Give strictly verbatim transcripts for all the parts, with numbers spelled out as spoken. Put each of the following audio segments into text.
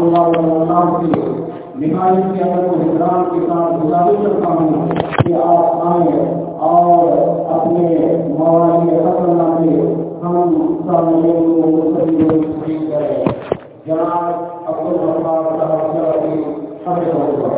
اللہ علیہ وسلم سے نہایت کے اندر و احترام کے ساتھ گزارش کرتا ہوں کہ آپ آئیں اور اپنے مولانا حسن سے ہم سامنے کو تقریر کریں. جناب عبدالرحمان صاحب کی خبر ہوگا.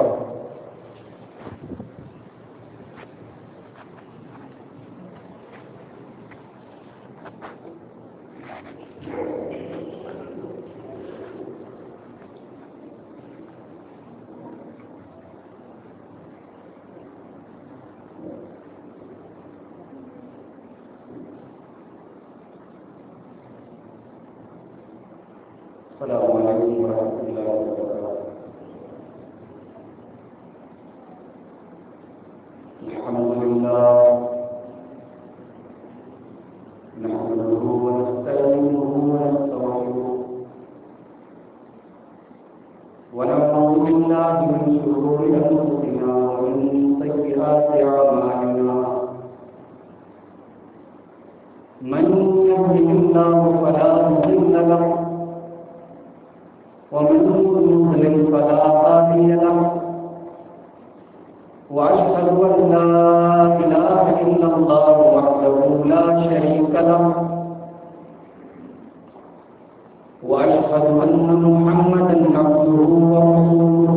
السلام علیکم ورحمۃ اللہ وبرکاتہ. الحمد للہ نحمده ونستعينه ونستغفره ونعوذ بالله من شرور انفسنا ومن سيئات اعمالنا. من يهده الله فلا مضل له ومن يضلل فلا هادي له. وأشهد أن لا إله إلا الله وحده لا شريك له وأشهد أن محمدا عبده ورسوله.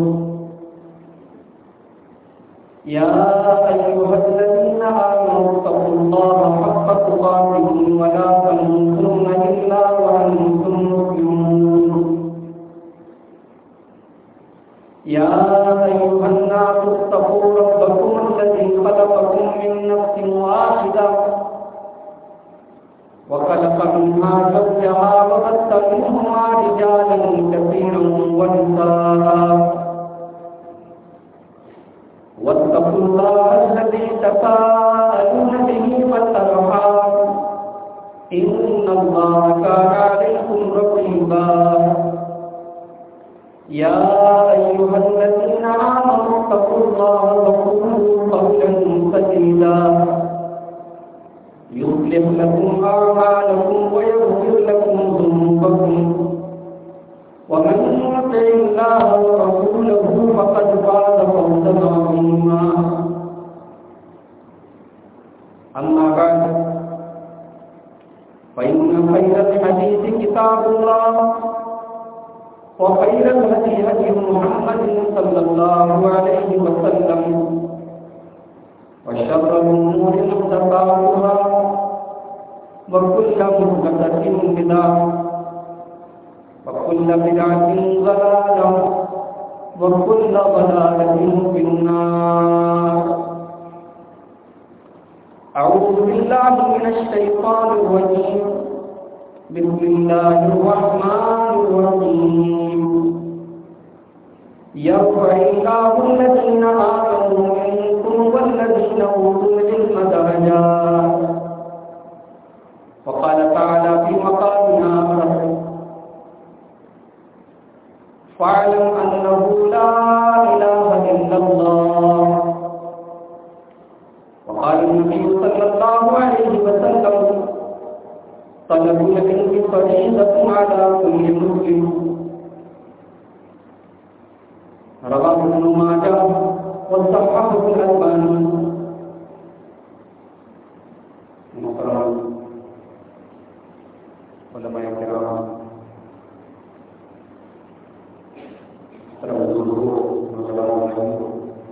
يا أيها الذين آمنوا اتقوا الله حق تقاته ولا تموتن إلا وأنتم مسلمون. يا أيها الناس اتقوا ربكم الذي خلقكم من نفس واحدة وخلق منها زوجها وبث منهما رجالا كثيرا ونساء. واتقوا الله الذي تساءلون به والأرحام إن الله كان عليكم رقيبا. يا أيها الذين آمنوا اتقوا الله وقولوا قولا سديدا يصلح لكم أعمالكم ويغفر لكم ذنوبكم ومن يطع الله ورسوله فقد فاز فوزا عظيما. أما بعد فإن خير الحديث كتاب الله وخير الهدي هدي محمد صلى الله عليه وسلم وشر الأمور محدثاتها وكل محدثة بدعة وكل بدعة ضلالة وكل ضلالة في النار. أعوذ بالله من الشيطان الرجيم. بسم الله الرحمن الرحيم. يرفع الله الذين آمنوا منكم والذين أوتوا العلم درجات. وقال تعالى في مقام آخر فاعلم أنه لا إله إلا الله. وقال النبي صلى الله عليه وسلم طلب العلم فريضة على كل مسلم. رواه ابن ماجه وصححه الألباني. محترم علماء کرام، السلام علیکم.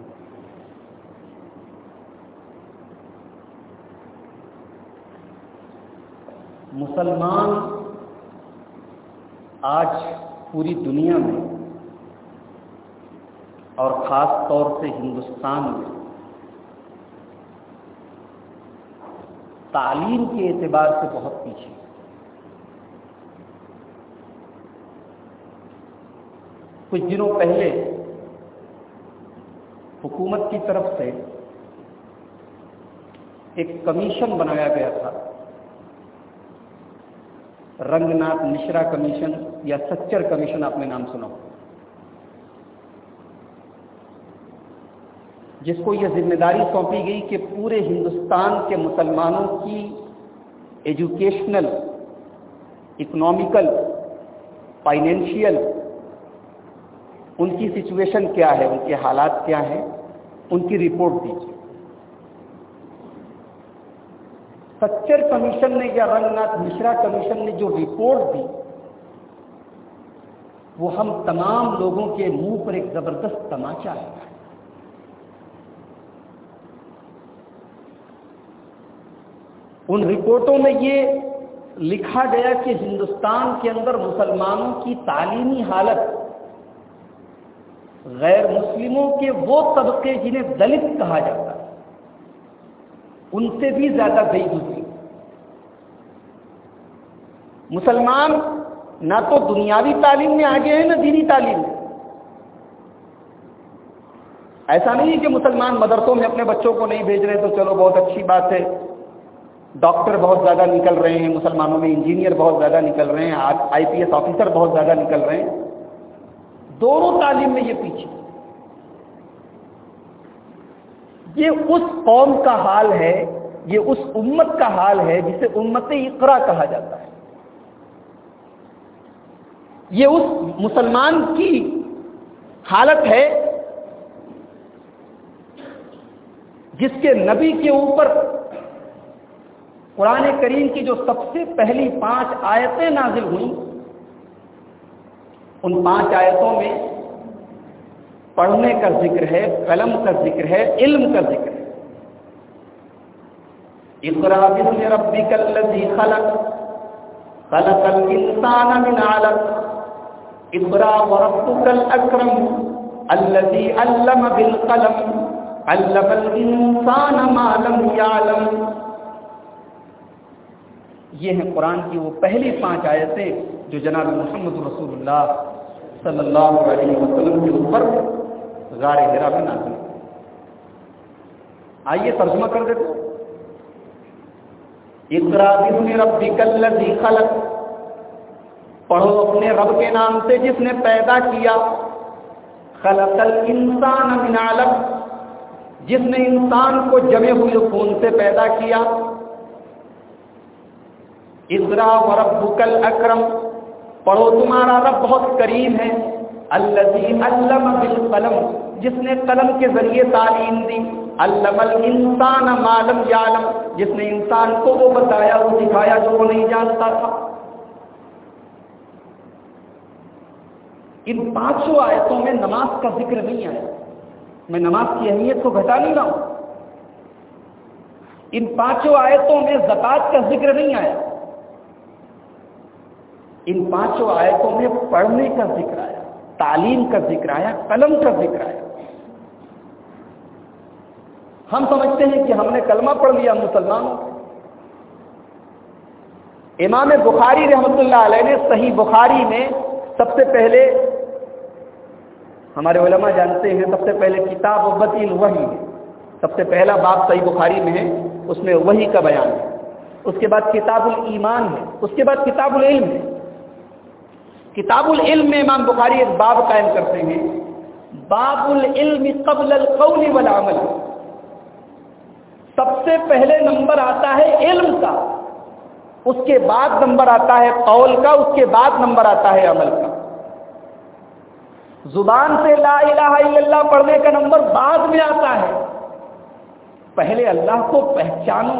مسلمان آج پوری دنیا میں اور خاص طور سے ہندوستان میں تعلیم کے اعتبار سے بہت پیچھے. کچھ دنوں پہلے حکومت کی طرف سے ایک کمیشن بنایا گیا تھا، رنگ ناتھ مشرا کمیشن یا سچر کمیشن، آپ نے نام سنا، جس کو یہ ذمہ داری سونپی گئی کہ پورے ہندوستان کے مسلمانوں کی ایجوکیشنل، اکنامیکل، فائنینشیل ان کی سچویشن کیا ہے، ان کے حالات کیا ہیں، ان کی رپورٹ دیجیے۔ سچر کمیشن نے یا رنگ ناتھ مشرا کمیشن نے جو رپورٹ دی وہ ہم تمام لوگوں کے منہ پر ایک زبردست تماچا ہے۔ ان رپورٹوں میں یہ لکھا گیا کہ ہندوستان کے اندر مسلمانوں کی تعلیمی حالت غیر مسلموں کے وہ طبقے جنہیں دلت کہا جاتا ہے ان سے بھی زیادہ گئی گزری۔ مسلمان نہ تو دنیاوی تعلیم میں آگے ہیں نہ دینی تعلیم میں۔ ایسا نہیں ہے کہ مسلمان مدرسوں میں اپنے بچوں کو نہیں بھیج رہے تو چلو بہت اچھی بات ہے، ڈاکٹر بہت زیادہ نکل رہے ہیں مسلمانوں میں، انجینئر بہت زیادہ نکل رہے ہیں، آئی پی ایس آفیسر بہت زیادہ نکل رہے ہیں۔ دونوں تعلیم میں یہ پیچھے۔ یہ اس قوم کا حال ہے، یہ اس امت کا حال ہے جسے امت اقرا کہا جاتا ہے۔ یہ اس مسلمان کی حالت ہے جس کے نبی کے اوپر قرآن کریم کی جو سب سے پہلی پانچ آیتیں نازل ہوئیں، ان پانچ آیتوں میں پڑھنے کا ذکر ہے، قلم کا ذکر ہے، علم کا ذکر ہے۔ اقرأ باسم ربک الذی خلق خلق الانسان من علق اقرأ وربک الاکرم الذی علم بالقلم علم الانسان ما لم یعلم۔ یہ ہیں قرآن کی وہ پہلی پانچ آیتیں جو جناب محمد رسول اللہ صلی اللہ علیہ وسلم کے اوپر غار حرا میں نازل ہوئی۔ آئیے ترجمہ کر دیتے ہیں۔ اقرأ باسم ربک الذی خلق، پڑھو اپنے رب کے نام سے جس نے پیدا کیا، خلق الانسان من علق، جس نے انسان کو جمے ہوئے خون سے پیدا کیا، اقرأ وربک الاکرم، پڑھو تمہارا رب بہت کریم ہے، الذی علم بالقلم، جس نے قلم کے ذریعے تعلیم دی، علم الانسان ما لم یعلم، جس نے انسان کو وہ بتایا وہ سکھایا جو وہ نہیں جانتا تھا۔ ان پانچوں آیتوں میں نماز کا ذکر نہیں آیا، میں نماز کی اہمیت کو گھٹا نہیں رہا ہوں۔ ان پانچوں آیتوں میں زکوٰۃ کا ذکر نہیں آیا، ان پانچوں آیتوں میں پڑھنے کا ذکر آیا، تعلیم کا ذکر آیا، قلم کا ذکر آیا۔ ہم سمجھتے ہیں کہ ہم نے کلمہ پڑھ لیا مسلمانوں۔ امام بخاری رحمۃ اللہ علیہ نے صحیح بخاری میں سب سے پہلے، ہمارے علماء جانتے ہیں سب سے پہلے کتاب بدء الوحی ہے، سب سے پہلا باب صحیح بخاری میں ہے، اس میں وحی کا بیان ہے۔ اس کے بعد کتاب الایمان ہے، اس کے بعد کتاب العلم ہے۔ کتاب العلم میں امام بخاری ایک باب قائم کرتے ہیں، باب العلم قبل القول والعمل۔ سب سے پہلے نمبر آتا ہے علم کا، اس کے بعد نمبر آتا ہے قول کا، اس کے بعد نمبر آتا ہے عمل کا۔ زبان سے لا الہ الا اللہ پڑھنے کا نمبر بعد میں آتا ہے، پہلے اللہ کو پہچانو۔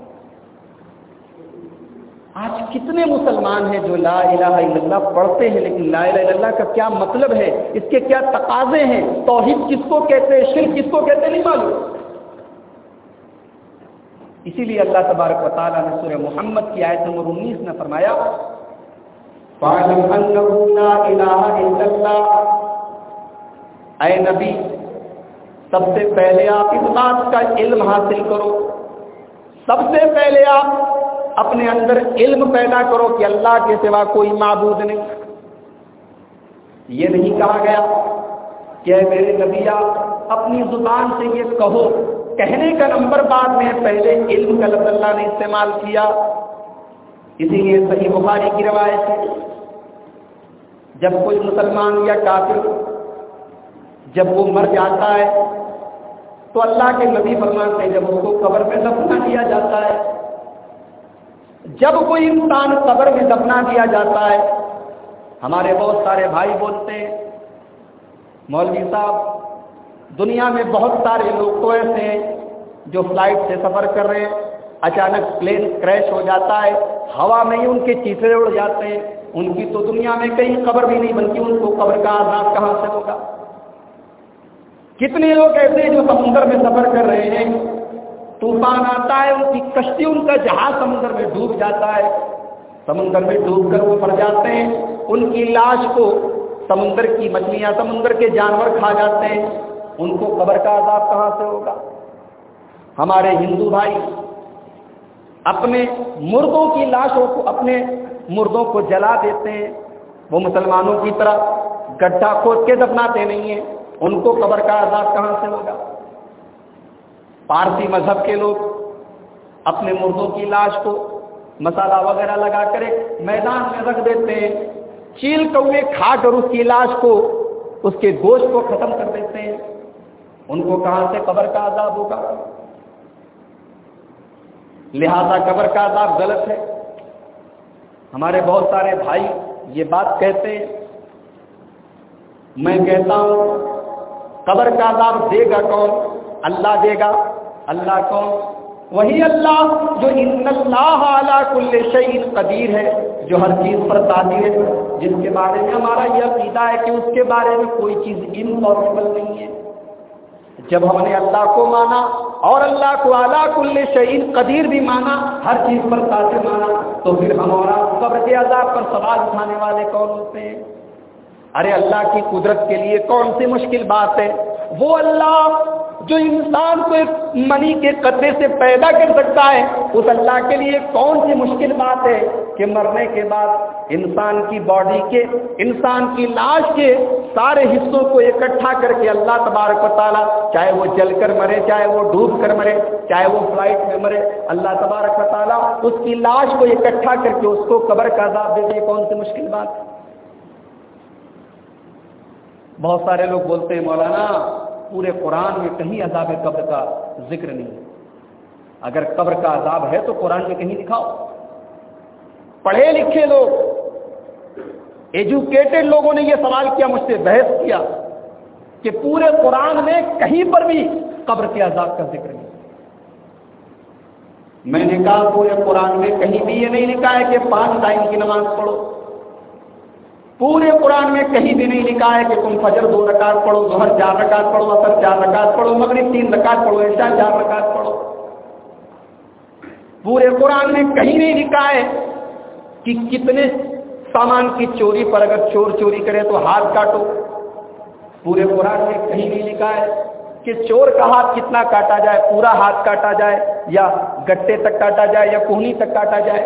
آج کتنے مسلمان ہیں جو لا الہ الا اللہ پڑھتے ہیں لیکن لا الہ الا اللہ کا کیا مطلب ہے، اس کے کیا تقاضے ہیں، توحید کس کو کہتے ہیں، شرک کس کو کہتے ہیں، نہیں معلوم۔ اسی لیے اللہ تبارک و تعالیٰ نے سورہ محمد کی آیت نمبر انیس میں فرمایا، فَاعْلَمْ أَنَّهُ لَا إِلَٰهَ إِلَّا اللَّهُ، اے نبی سب سے پہلے آپ اس بات کا علم حاصل کرو، سب سے پہلے آپ اپنے اندر علم پیدا کرو کہ اللہ کے سوا کوئی معبود نہیں۔ یہ نہیں کہا گیا کہ اے میرے نبی آپ اپنی زبان سے یہ کہو، کہنے کا نمبر بعد میں، پہلے علم کا لفظ اللہ نے استعمال کیا۔ اسی لیے صحیح بخاری کی روایت ہے، جب کوئی مسلمان یا کافر جب وہ مر جاتا ہے تو اللہ کے نبی فرماتے ہیں جب اس کو قبر میں دفنا کیا جاتا ہے، جب کوئی انسان قبر میں دفنا دیا جاتا ہے، ہمارے بہت سارے بھائی بولتے ہیں مولوی صاحب دنیا میں بہت سارے لوگ تو ایسے ہیں جو فلائٹ سے سفر کر رہے ہیں، اچانک پلین کریش ہو جاتا ہے، ہوا میں ہی ان کے چیتڑے اڑ جاتے ہیں، ان کی تو دنیا میں کہیں قبر بھی نہیں بنتی، ان کو قبر کا عذاب کہاں سے ہوگا؟ کتنے لوگ ایسے ہیں جو سمندر میں سفر کر رہے ہیں، طوفان آتا ہے، ان کی کشتی، ان کا جہاز سمندر میں ڈوب جاتا ہے، سمندر میں ڈوب کر وہ مر جاتے ہیں، ان کی لاش کو سمندر کی مچھلیاں، سمندر کے جانور کھا جاتے ہیں، ان کو قبر کا عذاب کہاں سے ہوگا؟ ہمارے ہندو بھائی اپنے مردوں کی لاشوں کو، اپنے مردوں کو جلا دیتے ہیں، وہ مسلمانوں کی طرح گڈھا کھود کے دفناتے نہیں ہیں، ان کو قبر کا عذاب کہاں سے ہوگا؟ پارسی مذہب کے لوگ اپنے مردوں کی لاش کو مسالہ وغیرہ لگا کر ایک میدان میں رکھ دیتے ہیں، چیل کوے کھا کر اس کی لاش کو، اس کے گوشت کو ختم کر دیتے ہیں، ان کو کہاں سے قبر کا عذاب ہوگا؟ لہذا قبر کا عذاب غلط ہے۔ ہمارے بہت سارے بھائی یہ بات کہتے ہیں، میں کہتا ہوں قبر کا عذاب دے گا کون؟ اللہ دے گا۔ اللہ کون؟ وہی اللہ جو ان اللہ علی کل شیء قدیر ہے، جو ہر چیز پر قادر ہے، جس کے بارے میں ہمارا یہ عقیدہ ہے کہ اس کے بارے میں کوئی چیز امپاسبل نہیں ہے۔ جب ہم نے اللہ کو مانا اور اللہ کو اعلی کل شیء قدیر بھی مانا، ہر چیز پر قادر مانا، تو پھر ہمارا قبر کے عذاب پر سوال اٹھانے والے کون ہوتے ہیں؟ ارے اللہ کی قدرت کے لیے کون سی مشکل بات ہے؟ وہ اللہ جو انسان کو ایک منی کے قطرے سے پیدا کر سکتا ہے، اس اللہ کے لیے کون سی مشکل بات ہے کہ مرنے کے بعد انسان کی باڈی کے، انسان کی لاش کے سارے حصوں کو اکٹھا کر کے اللہ تبارک و تعالیٰ، چاہے وہ جل کر مرے، چاہے وہ ڈوب کر مرے، چاہے وہ فلائٹ میں مرے، اللہ تبارک و تعالیٰ اس کی لاش کو اکٹھا کر کے اس کو قبر کا عذاب دے دے، کون سی مشکل بات ہے؟ بہت سارے لوگ بولتے ہیں مولانا پورے قرآن میں کہیں عذاب قبر کا ذکر نہیں ہے۔ اگر قبر کا عذاب ہے تو قرآن میں کہیں دکھاؤ۔ پڑھے لکھے لوگ، ایجوکیٹڈ لوگوں نے یہ سوال کیا، مجھ سے بحث کیا کہ پورے قرآن میں کہیں پر بھی قبر کے عذاب کا ذکر نہیں۔ میں نے کہا پورے قرآن میں کہیں بھی یہ نہیں لکھا ہے کہ پانچ ٹائم کی نماز پڑھو، پورے قرآن میں کہیں بھی نہیں لکھا ہے کہ تم فجر دو رکعت پڑھو، ظہر چار رکعت پڑھو، عصر چار رکعت پڑھو، مغرب تین رکعت پڑھو، عشاء چار رکعت پڑھو۔ پورے قرآن میں کہیں نہیں لکھا ہے کہ کتنے سامان کی چوری پر اگر چور چوری کرے تو ہاتھ کاٹو۔ پورے قرآن میں کہیں نہیں لکھا ہے کہ چور کا ہاتھ کتنا کاٹا جائے، پورا ہاتھ کاٹا جائے یا گٹے تک کاٹا جائے یا کوہنی تک کاٹا جائے۔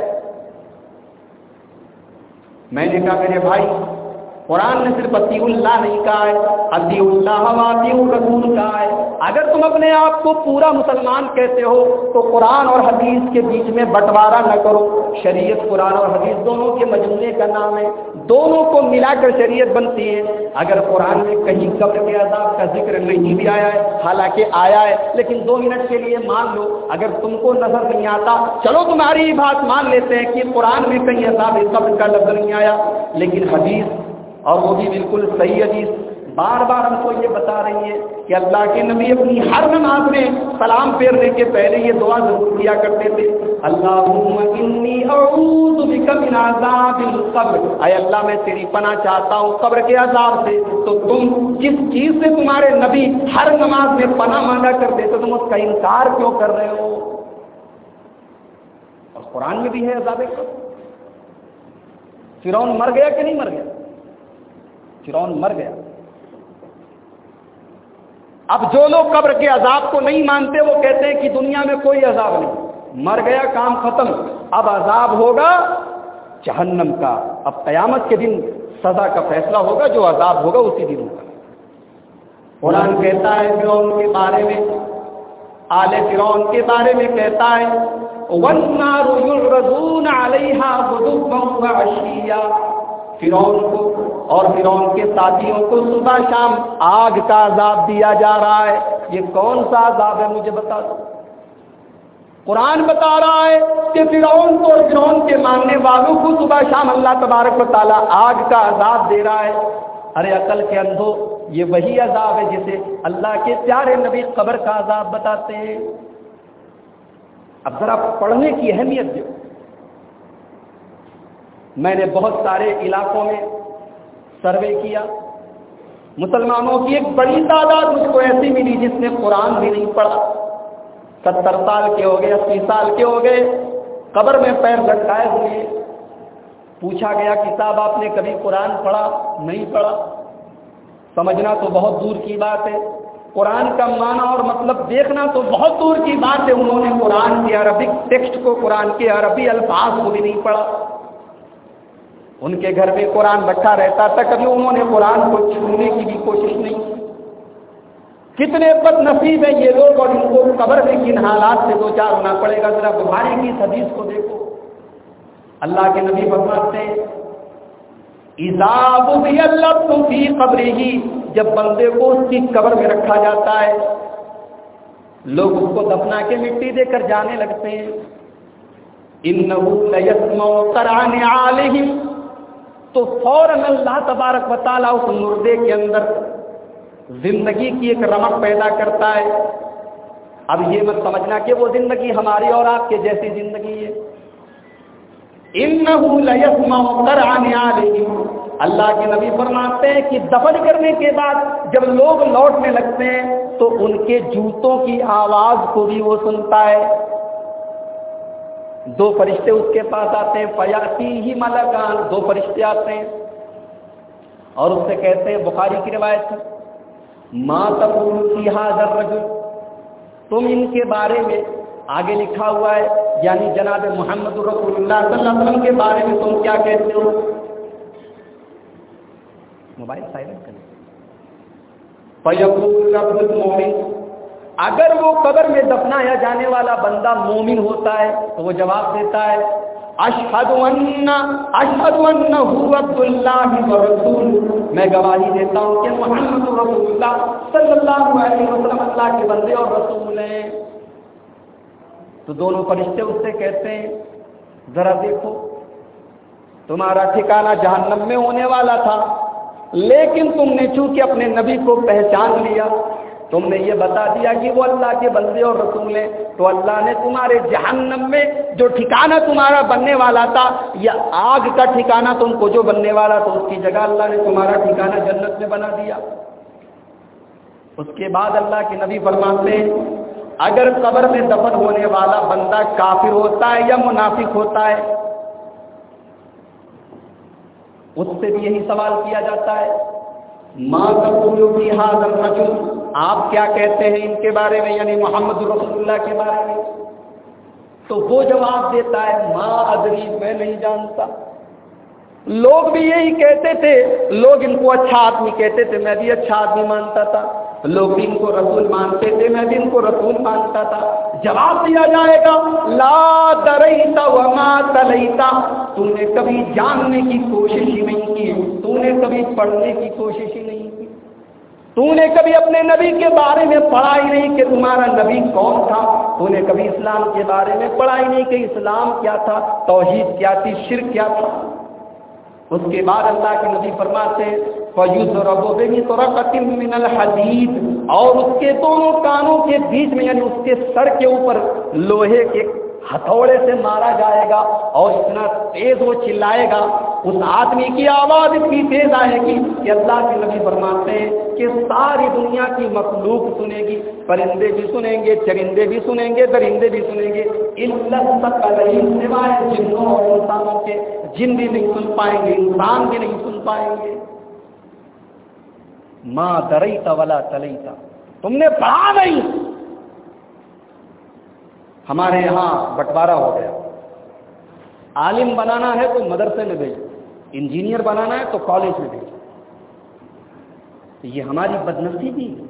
میں نے کہا میرے بھائی، قرآن نے صرف اطیع اللہ نہیں کہا ہے، اطیع اللہ و اطیع الرسول کہا ہے۔ اگر تم اپنے آپ کو پورا مسلمان کہتے ہو تو قرآن اور حدیث کے بیچ میں بٹوارا نہ کرو۔ شریعت قرآن اور حدیث دونوں کے مجموعے کا نام ہے، دونوں کو ملا کر شریعت بنتی ہے۔ اگر قرآن میں کہیں قبر کے عذاب کا ذکر نہیں بھی آیا ہے، حالانکہ آیا ہے، لیکن دو منٹ کے لیے مان لو، اگر تم کو نظر نہیں آتا چلو تمہاری بات مان لیتے ہیں کہ قرآن میں کہیں عذاب قبر کا لفظ نہیں آیا، لیکن حدیث، اور وہ بھی بالکل صحیح حدیث، بار بار ہم کو یہ بتا رہی ہے کہ اللہ کے نبی اپنی ہر نماز میں سلام پھیرنے کے پہلے یہ دعا ضرور کیا کرتے تھے، اللہم انی اعوذ بک من عذاب القبر، اے اللہ میں تیری پناہ چاہتا ہوں قبر کے عذاب سے۔ تو تم جس چیز سے تمہارے نبی ہر نماز میں پناہ مانگا کرتے تو تم اس کا انکار کیوں کر رہے ہو؟ اور قرآن میں بھی ہے عذاب قبر۔ فرعون مر گیا کہ نہیں مر گیا؟ فرعون مر گیا۔ اب جو لوگ قبر کے عذاب کو نہیں مانتے وہ کہتے ہیں کہ دنیا میں کوئی عذاب نہیں، مر گیا کام ختم، اب عذاب ہوگا جہنم کا، اب قیامت کے دن سزا کا فیصلہ ہوگا، جو عذاب ہوگا اسی دن ہوگا۔ قرآن کہتا ہے فرعون کے بارے میں، آل فرعون کے بارے میں کہتا ہے وَالنَّارُ يُعْرَضُونَ عَلَيْهَا غُدُوًّا وَعَشِيًّا، فرعون کو اور فرعون کے ساتھیوں کو صبح شام آگ کا عذاب دیا جا رہا ہے۔ یہ کون سا عذاب ہے مجھے بتا دو۔ قرآن بتا رہا ہے کہ فرعون کو اور فرعون کے ماننے والوں کو صبح شام اللہ تبارک و تعالیٰ آگ کا عذاب دے رہا ہے۔ ارے عقل کے اندھو، یہ وہی عذاب ہے جسے اللہ کے پیارے نبی قبر کا عذاب بتاتے ہیں۔ اب ذرا پڑھنے کی اہمیت دو۔ میں نے بہت سارے علاقوں میں سروے کیا، مسلمانوں کی ایک بڑی تعداد مجھ کو ایسی ملی جس نے قرآن بھی نہیں پڑھا، ستر سال کے ہو گئے، اسی سال کے ہو گئے، قبر میں پیر لٹکائے ہوئے۔ پوچھا گیا کہ صاحب آپ نے کبھی قرآن پڑھا؟ نہیں پڑھا۔ سمجھنا تو بہت دور کی بات ہے، قرآن کا معنی اور مطلب دیکھنا تو بہت دور کی بات ہے۔ انہوں نے قرآن کے عربک ٹیکسٹ کو، قرآن کے عربی الفاظ کو بھی نہیں پڑھا۔ ان کے گھر میں قرآن رکھا رہتا تھا، کبھی انہوں نے قرآن کو چھونے کی بھی کوشش نہیں کی۔ کتنے بد نصیب ہیں یہ لوگ، اور ان کو قبر میں کن حالات سے دو چار ہونا پڑے گا۔ ذرا بخاری کی اس حدیث کو دیکھو، اللہ کے نبی فرماتے ہیں اذا بُعِثَ الْعَبْدُ فِي قَبْرِهِ، جب بندے کو اس کی قبر میں رکھا جاتا ہے، لوگ اس کو دفنا کے مٹی دے کر جانے لگتے ہیں، إِنَّهُ لَيَسْمَعُ قَرْعَ نِعَالِهِمْ، تو فوراً اللہ تبارک و تعالیٰ اس مردے کے اندر زندگی کی ایک رمق پیدا کرتا ہے۔ اب یہ مت سمجھنا کہ وہ زندگی ہماری اور آپ کے جیسی زندگی ہے۔ إِنَّهُ لَيَسْمَعُ قَرْعَ نِعَالِهِمْ، اللہ کے نبی فرماتے ہیں کہ دفن کرنے کے بعد جب لوگ لوٹنے لگتے ہیں تو ان کے جوتوں کی آواز کو بھی وہ سنتا ہے۔ دو فرشتے اس کے پاس آتے ہیں، فَيَأْتِيهِ مَلَكَانِ، دو فرشتے آتے ہیں اور اس سے کہتے ہیں، بخاری کی روایت ہے، مَا تَقُولُ فِي هَذَا الرَّجُلِ، تم ان کے بارے میں، آگے لکھا ہوا ہے یعنی جناب محمد رسول اللہ صلی اللہ علیہ وسلم کے بارے میں تم کیا کہتے ہو؟ موبائل سائلنٹ کریں۔ فَيَقُولُ الْعَبْدُ الْمُؤْمِنُ، اگر وہ قبر میں دفنایا جانے والا بندہ مومن ہوتا ہے تو وہ جواب دیتا ہے، اشہد ان اشہد انہ عبد اللہ ورسولہ، میں گواہی دیتا ہوں کہ محمد رسول اللہ صلی اللہ علیہ وسلم اللہ کے بندے اور رسول ہیں۔ تو دونوں فرشتے اس سے کہتے ہیں، ذرا دیکھو تمہارا ٹھکانہ جہنم میں ہونے والا تھا، لیکن تم نے چونکہ اپنے نبی کو پہچان لیا، تم نے یہ بتا دیا کہ وہ اللہ کے بندے اور رسول ہیں، تو اللہ نے تمہارے جہنم میں جو ٹھکانہ تمہارا بننے والا تھا، یا آگ کا ٹھکانہ تم کو جو بننے والا تھا، اس کی جگہ اللہ نے تمہارا ٹھکانہ جنت میں بنا دیا۔ اس کے بعد اللہ کے نبی فرماتے ہیں، اگر قبر میں دفن ہونے والا بندہ کافر ہوتا ہے یا منافق ہوتا ہے، اس سے بھی یہی سوال کیا جاتا ہے، ما تقول فی ھذا الرجل، آپ کیا کہتے ہیں ان کے بارے میں، یعنی محمد رسول اللہ کے بارے میں؟ تو وہ جواب دیتا ہے، ما ادری، میں نہیں جانتا۔ لوگ بھی یہی کہتے تھے، لوگ ان کو اچھا آدمی کہتے تھے، میں بھی اچھا آدمی مانتا تھا، لوگ بھی ان کو رسول مانتے تھے، میں بھی ان کو رسول مانتا تھا۔ جواب دیا جائے گا، لا دریت وما تلیت، تم نے کبھی جاننے کی کوشش ہی نہیں کی، تم نے کبھی پڑھنے کی کوشش ہی نہیں کی، تم نے کبھی اپنے نبی کے بارے میں پڑھا ہی نہیں کہ تمہارا نبی کون تھا، تم نے کبھی اسلام کے بارے میں پڑھا ہی نہیں کہ اسلام کیا تھا، توحید کیا تھی، شرک کیا تھا۔ اس کے بعد اللہ کے نبی فرماتے ہیں، فَيُضْرَبُ بِمِطْرَقَةٍ مِّنَ الْحَدِيدِ، اور اس کے دونوں کانوں کے بیچ میں، یعنی اس کے سر کے اوپر لوہے کے ہتھوڑے سے مارا جائے گا، اور اتنا تیز وہ چلائے گا، اس آدمی کی آواز اتنی تیز آئے گی کہ اللہ کے نبی فرماتے ہیں کہ ساری دنیا کی مخلوق سنے گی، پرندے بھی سنیں گے، چرندے بھی سنیں گے، درندے بھی سنیں گے، الا الثقلین، سوائے جنوں اور انسانوں کے، جن بھی نہیں سن پائیں گے، انسان بھی نہیں سن پائیں گے۔ ما دریت ولا تلیت، تم نے پڑھا نہیں۔ ہمارے یہاں بٹوارا ہو گیا، عالم بنانا ہے تو مدرسے میں بھیجو، انجینئر بنانا ہے تو کالج میں بھیجو۔ یہ ہماری بدنصیبی ہے،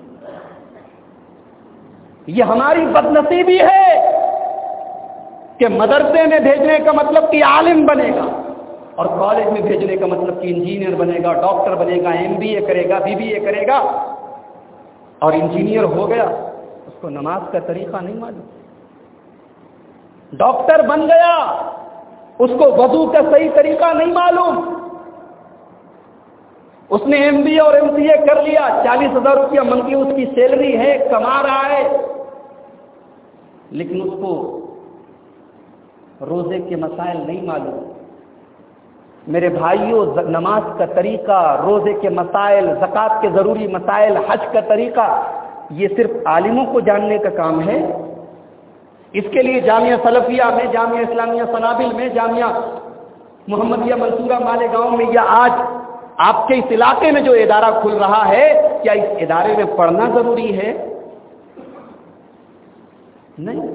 یہ ہماری بدنصیبی ہے کہ مدرسے میں بھیجنے کا مطلب کہ عالم بنے گا، اور کالج میں بھیجنے کا مطلب کہ انجینئر بنے گا، ڈاکٹر بنے گا، ایم بی اے کرے گا، بی بی اے کرے گا، اور انجینئر ہو گیا، اس کو نماز کا طریقہ نہیں معلوم۔ ڈاکٹر بن گیا، اس کو وضو کا صحیح طریقہ نہیں معلوم۔ اس نے ایم بی اے اور ایم سی اے کر لیا، چالیس ہزار روپیہ منتھلی اس کی سیلری ہے، کما رہا ہے، لیکن اس کو روزے کے مسائل نہیں معلوم۔ میرے بھائیوں، نماز کا طریقہ، روزے کے مسائل، زکوٰۃ کے ضروری مسائل، حج کا طریقہ، یہ صرف عالموں کو جاننے کا کام ہے۔ اس کے لیے جامعہ سلفیہ میں، جامعہ اسلامیہ سنابل میں، جامعہ محمدیہ منصورہ مالیگاؤں میں، یا آج آپ کے اس علاقے میں جو ادارہ کھل رہا ہے، کیا اس ادارے میں پڑھنا ضروری ہے؟ نہیں۔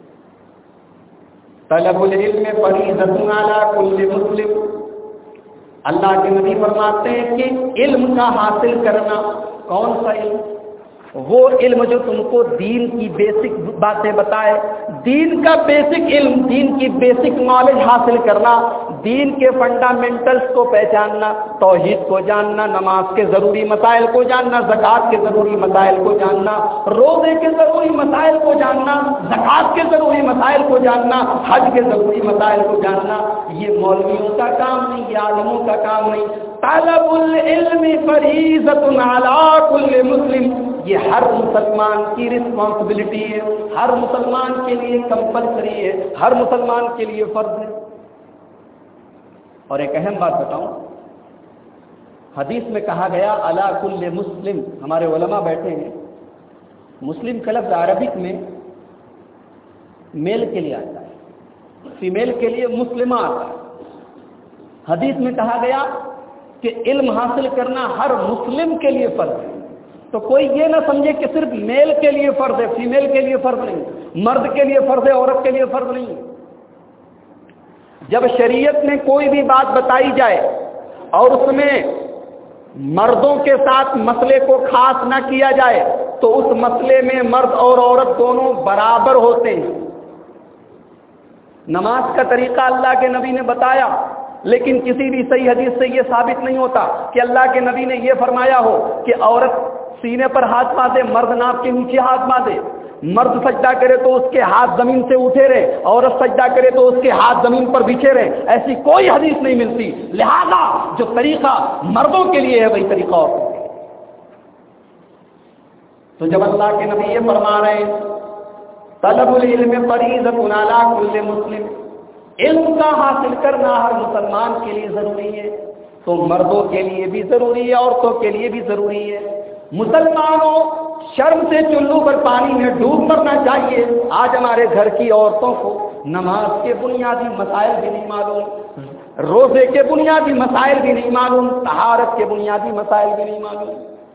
طلب العلم فریضۃ علی کل مسلم، اللہ کے نبی فرماتے ہیں کہ علم کا حاصل کرنا، کون سا علم؟ وہ علم جو تم کو دین کی بیسک باتیں بتائے، دین کا بیسک علم، دین کی بیسک نالج حاصل کرنا، دین کے فنڈامنٹلز کو پہچاننا، توحید کو جاننا، نماز کے ضروری مسائل کو جاننا، زکوٰۃ کے ضروری مسائل کو جاننا، روزے کے ضروری مسائل کو جاننا، زکوٰۃ کے ضروری مسائل کو جاننا، حج کے ضروری مسائل کو جاننا، یہ مولویوں کا کام نہیں، یہ عالموں کا کام نہیں۔ طلب العلم فریضۃ علی کل مسلم، یہ ہر مسلمان کی رسپانسبلٹی ہے، ہر مسلمان کے لیے کمپلسری ہے، ہر مسلمان کے لیے فرض ہے۔ اور ایک اہم بات بتاؤں، حدیث میں کہا گیا علی کل مسلم، ہمارے علماء بیٹھے ہیں، مسلم کا لفظ عربک میں میل کے لیے آتا ہے، فیمیل کے لیے مسلمہ آتا ہے۔ حدیث میں کہا گیا کہ علم حاصل کرنا ہر مسلم کے لیے فرض ہے، تو کوئی یہ نہ سمجھے کہ صرف میل کے لیے فرض ہے، فیمیل کے لیے فرض نہیں، مرد کے لیے فرض ہے، عورت کے لیے فرض نہیں۔ جب شریعت میں کوئی بھی بات بتائی جائے اور اس میں مردوں کے ساتھ مسئلے کو خاص نہ کیا جائے تو اس مسئلے میں مرد اور عورت دونوں برابر ہوتے ہیں۔ نماز کا طریقہ اللہ کے نبی نے بتایا، لیکن کسی بھی صحیح حدیث سے یہ ثابت نہیں ہوتا کہ اللہ کے نبی نے یہ فرمایا ہو کہ عورت سینے پر ہاتھ باندھے، مرد ناف کے نیچے ہاتھ باندھے، مرد سجدہ کرے تو اس کے ہاتھ زمین سے اٹھے رہے، عورت سجدہ کرے تو اس کے ہاتھ زمین پر بچھے رہے، ایسی کوئی حدیث نہیں ملتی۔ لہذا جو طریقہ مردوں کے لیے ہے وہی طریقہ عورتوں کے لیے۔ تو جب اللہ کے نبی یہ فرما رہے ہیں طلب العلم فریضۃ علی کل مسلم، علم کا حاصل کرنا ہر مسلمان کے لیے ضروری ہے، تو مردوں کے لیے بھی ضروری ہے، عورتوں کے لیے بھی ضروری ہے۔ مسلمانوں، شرم سے چلو پر پانی میں ڈوب مرنا چاہیے۔ آج ہمارے گھر کی عورتوں کو نماز کے بنیادی مسائل بھی نہیں معلوم، روزے کے بنیادی مسائل بھی نہیں معلوم، طہارت کے بنیادی مسائل بھی نہیں معلوم۔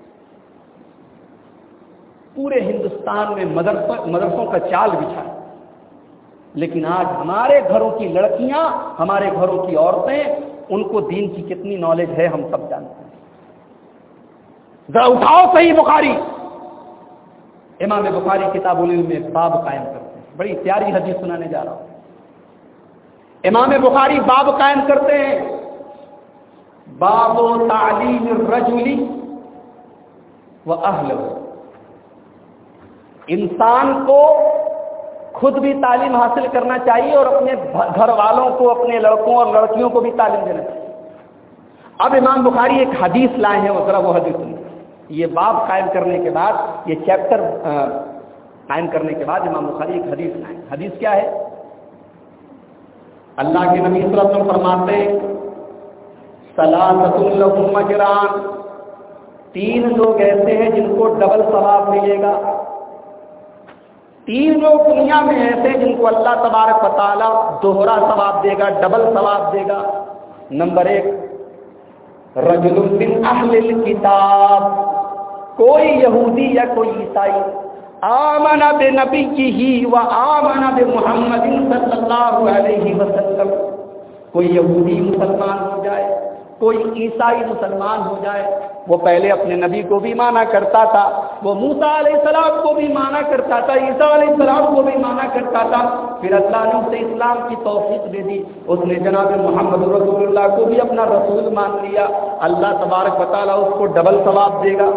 پورے ہندوستان میں مدرسوں کا چال بچھا ہے، لیکن آج ہمارے گھروں کی لڑکیاں، ہمارے گھروں کی عورتیں، ان کو دین کی کتنی نالج ہے ہم سب جانتے ہیں۔ ذرا اٹھاؤ صحیح بخاری، امام بخاری کتاب العلم میں باب قائم کرتے ہیں، بڑی پیاری حدیث سنانے جا رہا ہوں۔ امام بخاری باب قائم کرتے ہیں، باب تعلیم الرجل واہلہ، انسان کو خود بھی تعلیم حاصل کرنا چاہیے اور اپنے گھر والوں کو، اپنے لڑکوں اور لڑکیوں کو بھی تعلیم دینا چاہیے۔ اب امام بخاری ایک حدیث لائے ہیں، وہ ذرا وہ حدیث سنیں۔ یہ باب قائم کرنے کے بعد، یہ چیپٹر قائم کرنے کے بعد امام بخاری ایک حدیث لائے۔ حدیث کیا ہے؟ اللہ کے نبی صلی اللہ علیہ وسلم فرماتے ہیں ثلاثۃ لہم اجران، تین لوگ ایسے ہیں جن کو ڈبل ثواب ملے گا۔ تین لوگ دنیا میں ایسے ہیں جن کو اللہ تبارک و تعالی دوہرا ثواب دے گا، ڈبل ثواب دے گا۔ نمبر ایک، رجل من اہل الکتاب، کوئی یہودی یا کوئی عیسائی، آمن بنبیہ و آمن بمحمد صلی اللہ علیہ وسلم، کوئی یہودی مسلمان ہو جائے، کوئی عیسائی مسلمان ہو جائے، وہ پہلے اپنے نبی کو بھی مانا کرتا تھا، وہ موسیٰ علیہ السلام کو بھی مانا کرتا تھا، عیسیٰ علیہ السلام کو بھی مانا کرتا تھا، پھر اللہ نے اسے اسلام کی توفیق دے دی، اس نے جناب محمد رسول اللہ کو بھی اپنا رسول مان لیا، اللہ تبارک و تعالیٰ اس کو ڈبل ثواب دے گا۔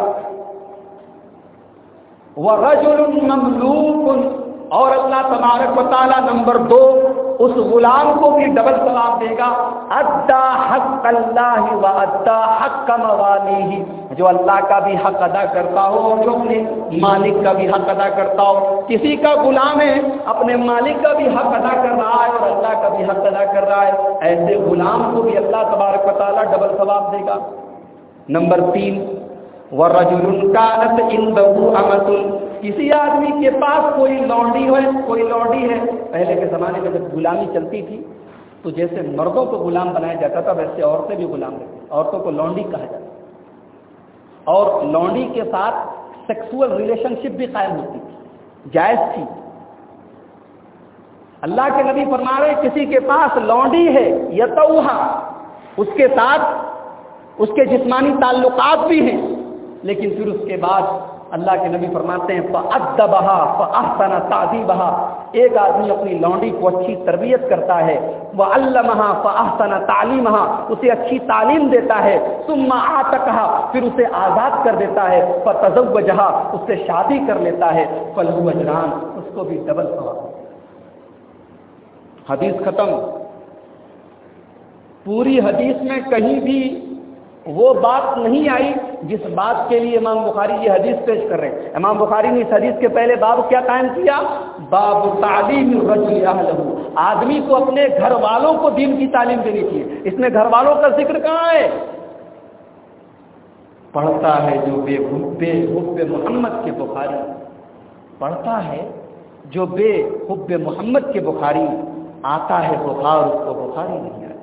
وَرَجُلٌ مَمْلُوكٌ، اور اللہ تبارک و تعالیٰ نمبر دو اس غلام کو بھی ڈبل ثواب دے گا. ادا حق اللہ و ادا حق موالیہ, جو اللہ کا بھی حق ادا کرتا ہو اور جو اپنے مالک کا بھی حق ادا کرتا ہو. کسی کا غلام ہے, اپنے مالک کا بھی حق ادا کر رہا ہے اور اللہ کا بھی حق ادا کر رہا ہے, ایسے غلام کو بھی اللہ تبارک و تعالیٰ ڈبل ثواب دے گا. نمبر تین, وَرَجُلٌ كَانَتْ عِندَهُ أَمَةٌ, کسی آدمی کے پاس کوئی لونڈی ہے, کوئی لونڈی ہے. پہلے کے زمانے میں جب غلامی چلتی تھی تو جیسے مردوں کو غلام بنایا جاتا تھا ویسے عورتیں بھی غلام رہتی, عورتوں کو لونڈی کہا جاتا, اور لونڈی کے ساتھ سیکسول ریلیشن شپ بھی قائم ہوتی تھی, جائز تھی. اللہ کے نبی فرما رہے کسی کے پاس لونڈی ہے یتوہا, اس کے ساتھ اس کے جسمانی تعلقات بھی ہیں, لیکن پھر اس کے بعد اللہ کے نبی فرماتے ہیں فَأَدَّبَهَا فَأَحْسَنَ تَعْدِيبَهَا, ایک آدمی اپنی لونڈی کو اچھی تربیت کرتا ہے, وَعَلَّمَهَا فَأَحْسَنَ تَعْلِيمَهَا, اسے اچھی تعلیم دیتا ہے, ثُمَّ عَاتَقَهَا, پھر اسے آزاد کر دیتا ہے, فَتَزَوَّجَهَا, اس سے شادی کر لیتا ہے, فَلَهُ أَجْرَانِ, اس کو بھی ڈبل ثواب. حدیث ختم. پوری حدیث میں کہیں بھی وہ بات نہیں آئی جس بات کے لیے امام بخاری یہ حدیث پیش کر رہے ہیں. امام بخاری نے اس حدیث کے پہلے باب کیا قائم کیا؟ باب تعلیم الرجل اہلہ, آدمی کو اپنے گھر والوں کو دین کی تعلیم دینی چاہیے. اس میں گھر والوں کا ذکر کہاں ہے؟ پڑھتا ہے جو بے حب حب محمد کے بخاری, پڑھتا ہے جو بے حب محمد کے بخاری, آتا ہے بخار اس کو بخاری نہیں آتا.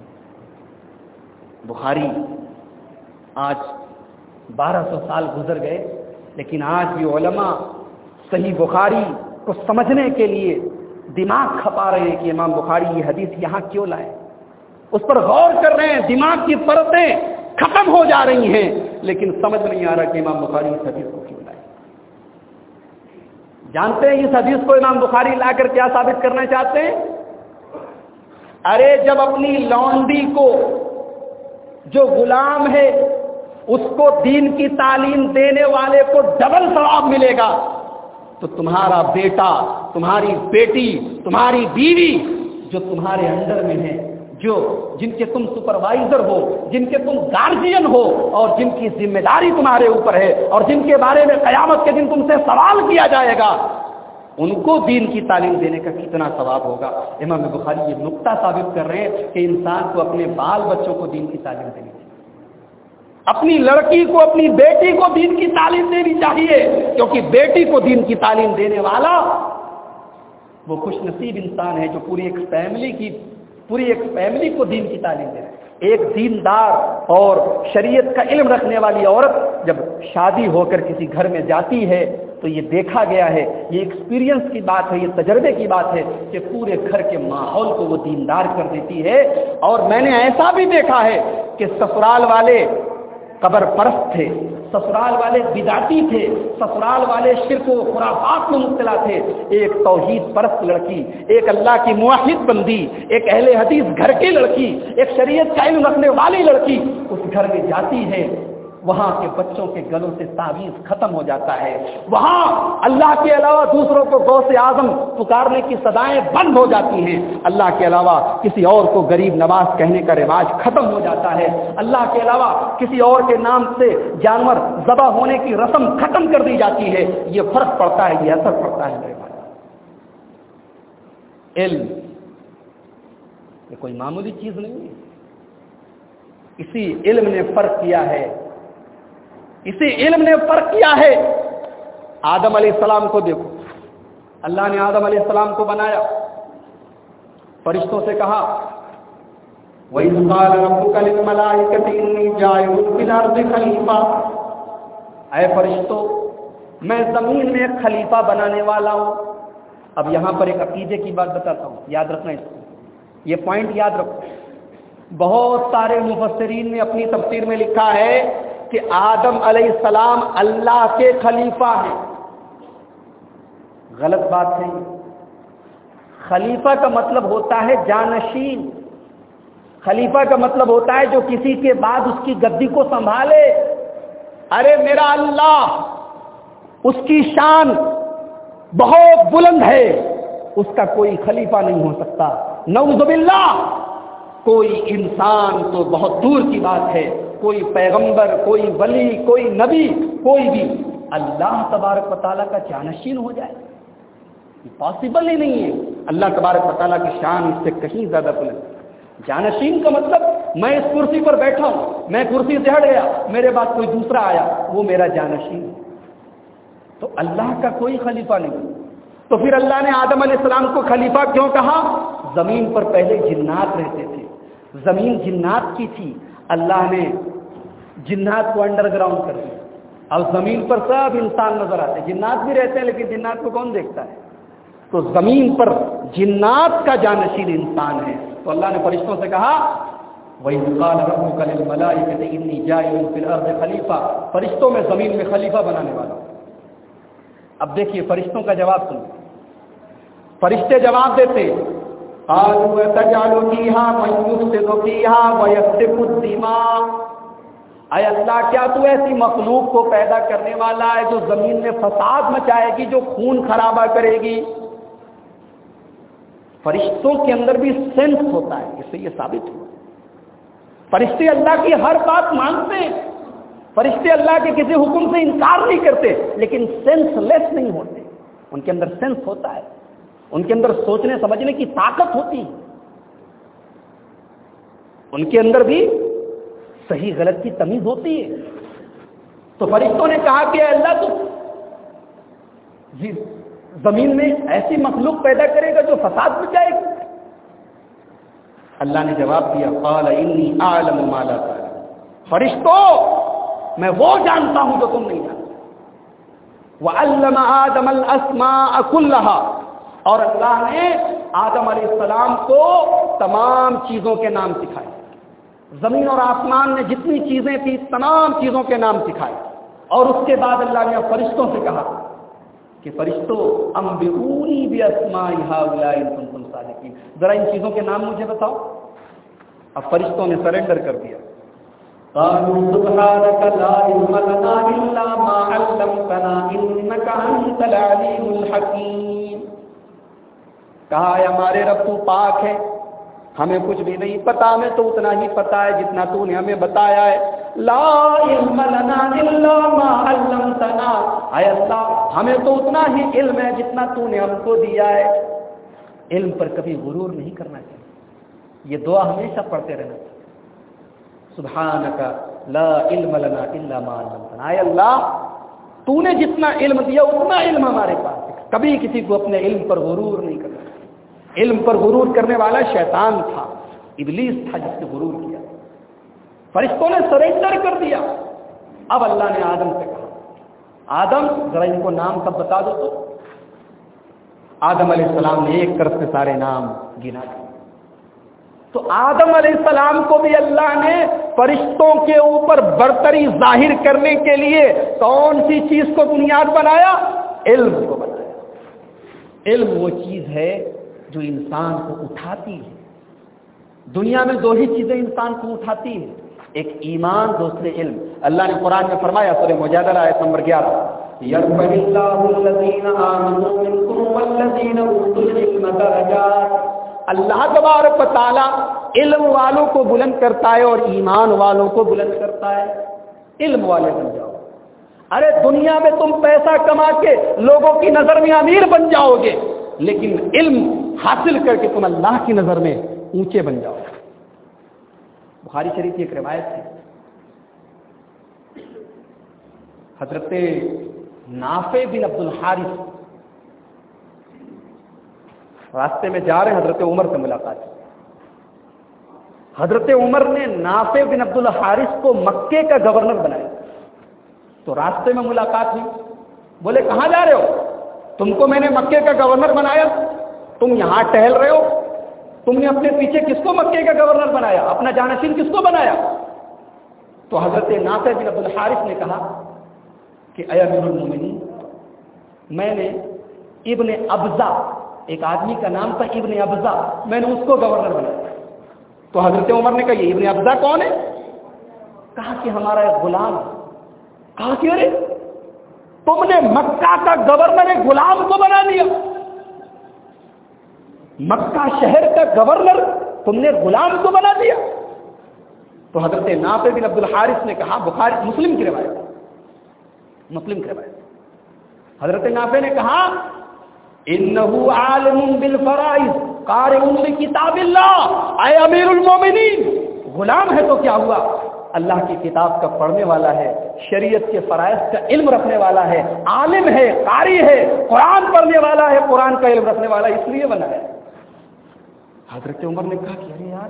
بخاری آج بارہ سو سال گزر گئے, لیکن آج بھی علماء صحیح بخاری کو سمجھنے کے لیے دماغ کھپا رہے ہیں کہ امام بخاری یہ حدیث یہاں کیوں لائے, اس پر غور کر رہے ہیں. دماغ کی پرتیں ختم ہو جا رہی ہیں, لیکن سمجھ نہیں آ رہا کہ امام بخاری اس حدیث کو کیوں لائے. جانتے ہیں اس حدیث کو امام بخاری لا کر کیا ثابت کرنا چاہتے ہیں؟ ارے جب اپنی لونڈی کو, جو غلام ہے, اس کو دین کی تعلیم دینے والے کو ڈبل ثواب ملے گا, تو تمہارا بیٹا, تمہاری بیٹی, تمہاری بیوی جو تمہارے انڈر میں ہے, جو جن کے تم سپروائزر ہو, جن کے تم گارجین ہو, اور جن کی ذمہ داری تمہارے اوپر ہے, اور جن کے بارے میں قیامت کے دن تم سے سوال کیا جائے گا, ان کو دین کی تعلیم دینے کا کتنا ثواب ہوگا. امام بخاری یہ نقطہ ثابت کر رہے ہیں کہ انسان کو اپنے بال بچوں کو دین کی تعلیم دینی چاہیے, اپنی لڑکی کو, اپنی بیٹی کو دین کی تعلیم دینی چاہیے, کیونکہ بیٹی کو دین کی تعلیم دینے والا وہ خوش نصیب انسان ہے جو پوری ایک فیملی کی پوری ایک فیملی کو دین کی تعلیم دے. ایک دیندار اور شریعت کا علم رکھنے والی عورت جب شادی ہو کر کسی گھر میں جاتی ہے تو یہ دیکھا گیا ہے, یہ ایکسپیرینس کی بات ہے, یہ تجربے کی بات ہے کہ پورے گھر کے ماحول کو وہ دیندار کر دیتی ہے. اور میں نے ایسا بھی دیکھا ہے کہ سسرال والے قبر پرست تھے, سسرال والے بدعتی تھے, سسرال والے شرک و خرافات میں مبتلا تھے, ایک توحید پرست لڑکی, ایک اللہ کی موحد بندی, ایک اہل حدیث گھر کی لڑکی, ایک شریعت کا علم رکھنے والی لڑکی اس گھر میں جاتی ہے, وہاں کے بچوں کے گلوں سے تعویذ ختم ہو جاتا ہے, وہاں اللہ کے علاوہ دوسروں کو غوث اعظم پکارنے کی صدائیں بند ہو جاتی ہیں, اللہ کے علاوہ کسی اور کو غریب نواز کہنے کا رواج ختم ہو جاتا ہے, اللہ کے علاوہ کسی اور کے نام سے جانور ذبح ہونے کی رسم ختم کر دی جاتی ہے. یہ فرق پڑتا ہے, یہ اثر پڑتا ہے میرے بھائی. علم یہ کوئی معمولی چیز نہیں ہے. اسی علم نے فرق کیا ہے, اسی علم نے فرق کیا ہے. آدم علیہ السلام کو دیکھو, اللہ نے آدم علیہ السلام کو بنایا, فرشتوں سے کہا وَإِذْ قَالَ رَبُّكَ لِلْمَلَائِكَةِ إِنِّي جَاعِلٌ فِي الْأَرْضِ خَلِيفَةً, اے فرشتوں میں زمین میں ایک خلیفہ بنانے والا ہوں. اب یہاں پر ایک عقیدے کی بات بتاتا ہوں, یاد رکھنا اس کو, یہ پوائنٹ یاد رکھو. بہت سارے مفسرین نے اپنی تفسیر میں لکھا ہے کہ آدم علیہ السلام اللہ کے خلیفہ ہیں. غلط بات ہے. خلیفہ کا مطلب ہوتا ہے جانشین, خلیفہ کا مطلب ہوتا ہے جو کسی کے بعد اس کی گدی کو سنبھالے. ارے میرا اللہ, اس کی شان بہت بلند ہے, اس کا کوئی خلیفہ نہیں ہو سکتا. نعوذ باللہ. کوئی انسان تو بہت دور کی بات ہے، کوئی پیغمبر، کوئی ولی، کوئی نبی، کوئی بھی اللہ تبارک و تعالیٰ کا جانشین ہو جائے، پاسبل ہی نہیں ہے. اللہ تبارک و تعالیٰ کی شان اس سے کہیں زیادہ بلند. جانشین کا مطلب میں اس کرسی پر بیٹھا ہوں، میں کرسی سے ہٹ گیا، میرے بعد کوئی دوسرا آیا، وہ میرا جانشین ہے. تو اللہ کا کوئی خلیفہ نہیں. تو پھر اللہ نے آدم علیہ السلام کو خلیفہ کیوں کہا؟ زمین پر پہلے جنات رہتے تھے، زمین جنات کی تھی، اللہ نے جنات کو انڈر گراؤنڈ کر دیا. اب زمین پر سب انسان نظر آتے ہیں، جنات بھی رہتے ہیں لیکن جنات کو کون دیکھتا ہے؟ تو زمین پر جنات کا جانشین انسان ہے. تو اللہ نے فرشتوں سے کہا وَإِذْ قَالَ رَبُّكَ لِلْمَلَائِكَةِ إِنِّي جَاعِلٌ فِي الْأَرْضِ خَلِيفَةً، فرشتوں میں زمین میں خلیفہ بنانے والا ہوں. اب دیکھیے فرشتوں کا جواب سنیں. فرشتے جواب دیتے قَالُوا أَتَجْعَلُ فِيهَا مَن يُفْسِدُ فِيهَا وَيَسْفِكُ الدِّمَاءَ، اے اللہ کیا تو ایسی مخلوق کو پیدا کرنے والا ہے جو زمین میں فساد مچائے گی، جو خون خرابہ کرے گی؟ فرشتوں کے اندر بھی سینس ہوتا ہے، اس سے یہ ثابت ہوا. فرشتے اللہ کی ہر بات مانتے ہیں، فرشتے اللہ کے کسی حکم سے انکار نہیں کرتے، لیکن سینس لیس نہیں ہوتے. ان کے اندر سینس ہوتا ہے، ان کے اندر سوچنے سمجھنے کی طاقت ہوتی ہے، ان کے اندر بھی صحیح غلط کی تمیز ہوتی ہے. تو فرشتوں نے کہا کہ اے اللہ تو جی زمین میں ایسی مخلوق پیدا کرے گا جو فساد مچائے گی. اللہ نے جواب دیا قال انی اعلم ما لا تعلمون، فرشتوں میں وہ جانتا ہوں جو تم نہیں جانتے. وعلم آدم الاسماء كلها، اور اللہ نے آدم علیہ السلام کو تمام چیزوں کے نام سکھائے. زمین اور آسمان میں جتنی چیزیں تھیں تمام چیزوں کے نام سکھائے. اور اس کے بعد اللہ نے فرشتوں سے کہا کہ فرشتوں انبئونی باسماء هؤلاء ان کنتم صادقین، ذرا ان چیزوں کے نام مجھے بتاؤ. اب فرشتوں نے سرنڈر کر دیا. قالوا سبحانك لا علم لنا الا ما علمتنا انك انت العليم الحكيم، کہا ہے ہمارے رب تو پاک ہے، ہمیں کچھ بھی نہیں پتا، ہمیں تو اتنا ہی پتا ہے جتنا تو نے ہمیں بتایا ہے. لا علم لنا الا ما علمتنا، اے اللہ ہمیں تو اتنا ہی علم ہے جتنا تو نے ہم کو دیا ہے. علم پر کبھی غرور نہیں کرنا چاہیے، یہ دعا ہمیشہ پڑھتے رہنا چاہیے. سبحانک لا علم لنا الا ما علمتنا، اے اللہ تو نے جتنا علم دیا اتنا علم ہمارے پاس ہے. کبھی کسی کو اپنے علم پر غرور نہیں کرنا. علم پر غرور کرنے والا شیطان تھا، ابلیس تھا جس نے غرور کیا. فرشتوں نے سرنڈر کر دیا. اب اللہ نے آدم سے کہا آدم ذرا ان کو نام سب بتا دو. تو آدم علیہ السلام نے ایک طرف سے سارے نام گنا دیے. تو آدم علیہ السلام کو بھی اللہ نے فرشتوں کے اوپر برتری ظاہر کرنے کے لیے کون سی چیز کو بنیاد بنایا؟ علم کو بنایا. علم وہ چیز ہے جو انسان کو اٹھاتی ہے. دنیا میں دو ہی چیزیں انسان کو اٹھاتی ہیں، ایک ایمان، دوسرے علم. اللہ نے قرآن میں فرمایا سورہ مجادلہ آیت نمبر گیارہ یرفع اللہ الذین آمنوا منکم والذین اوتوا العلم درجات، اللہ تبارک و تعالی علم والوں کو بلند کرتا ہے اور ایمان والوں کو بلند کرتا ہے. علم والے بن جاؤ. ارے دنیا میں تم پیسہ کما کے لوگوں کی نظر میں امیر بن جاؤ گے، لیکن علم حاصل کر کے تم اللہ کی نظر میں اونچے بن جاؤ. بخاری شریف کی ایک روایت ہے، حضرت نافع بن عبد الحارث راستے میں جا رہے ہیں، حضرت عمر سے ملاقات. حضرت عمر نے نافع بن عبد الحارث کو مکے کا گورنر بنایا. تو راستے میں ملاقات ہوئی. بولے کہاں جا رہے ہو؟ تم کو میں نے مکے کا گورنر بنایا، تم یہاں ٹہل رہے ہو. تم نے اپنے پیچھے کس کو مکے کا گورنر بنایا؟ اپنا جانشین کس کو بنایا؟ تو حضرت نافع بن عبد الحارث نے کہا کہ اے امیر المومنین، میں نے ابن ابزا، ایک آدمی کا نام تھا ابن ابزا، میں نے اس کو گورنر بنایا. تو حضرت عمر نے کہا یہ ابن ابزا کون ہے؟ کہا کہ ہمارا ایک غلام. کہا کہ ارے تم نے مکہ کا گورنر ایک غلام کو بنا دیا. مکہ شہر کا گورنر تم نے غلام کو بنا دیا. تو حضرت نافع بن عبد الحارث نے کہا, بخاری مسلم کی روایت مسلم کی روایت حضرت نافع نے کہا انہو عالم بالفرائض قارئ لکتاب اللہ, اے امیر المومنین, غلام ہے تو کیا ہوا, اللہ کی کتاب کا پڑھنے والا ہے, شریعت کے فرائض کا علم رکھنے والا ہے, عالم ہے, قاری ہے, قرآن پڑھنے والا ہے, قرآن کا علم رکھنے والا, اس لیے بنا ہے. حضرت عمر نے کہا کہ ارے یار,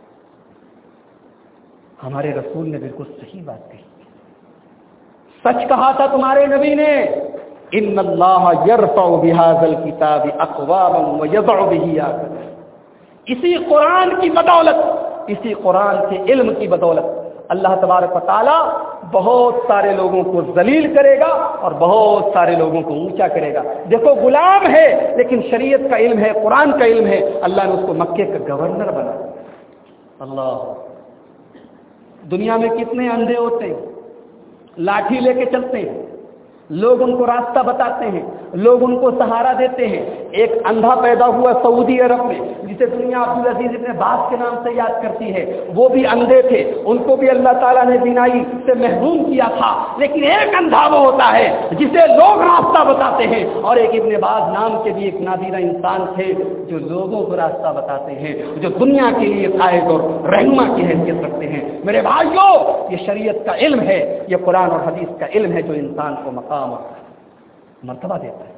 ہمارے رسول نے بالکل صحیح بات کہی, سچ کہا تھا تمہارے نبی نے, ان اللہ یرفع بہذا الکتاب اقواما ویضع بہ آخرین. اسی قرآن کی بدولت, اسی قرآن کے علم کی بدولت اللہ تبارک و تعالی بہت سارے لوگوں کو ذلیل کرے گا اور بہت سارے لوگوں کو اونچا کرے گا. دیکھو غلام ہے لیکن شریعت کا علم ہے, قرآن کا علم ہے, اللہ نے اس کو مکے کا گورنر بنا. اللہ, دنیا میں کتنے اندھے ہوتے ہیں, لاٹھی لے کے چلتے ہیں, لوگ ان کو راستہ بتاتے ہیں, لوگ ان کو سہارا دیتے ہیں. ایک اندھا پیدا ہوا سعودی عرب میں جسے دنیا عبدالعزیز ابن باز کے نام سے یاد کرتی ہے, وہ بھی اندھے تھے, ان کو بھی اللہ تعالیٰ نے بینائی سے محروم کیا تھا, لیکن ایک اندھا وہ ہوتا ہے جسے لوگ راستہ بتاتے ہیں, اور ایک ابن باز نام کے بھی ایک نادرہ انسان تھے جو لوگوں کو راستہ بتاتے ہیں, جو دنیا کے لیے قائد اور رہنما کی حیثیت رکھتے ہیں. میرے بھائیوں, یہ شریعت کا علم ہے, یہ قرآن اور حدیث کا علم ہے جو انسان کو مقام اور مرتبہ دیتا ہے.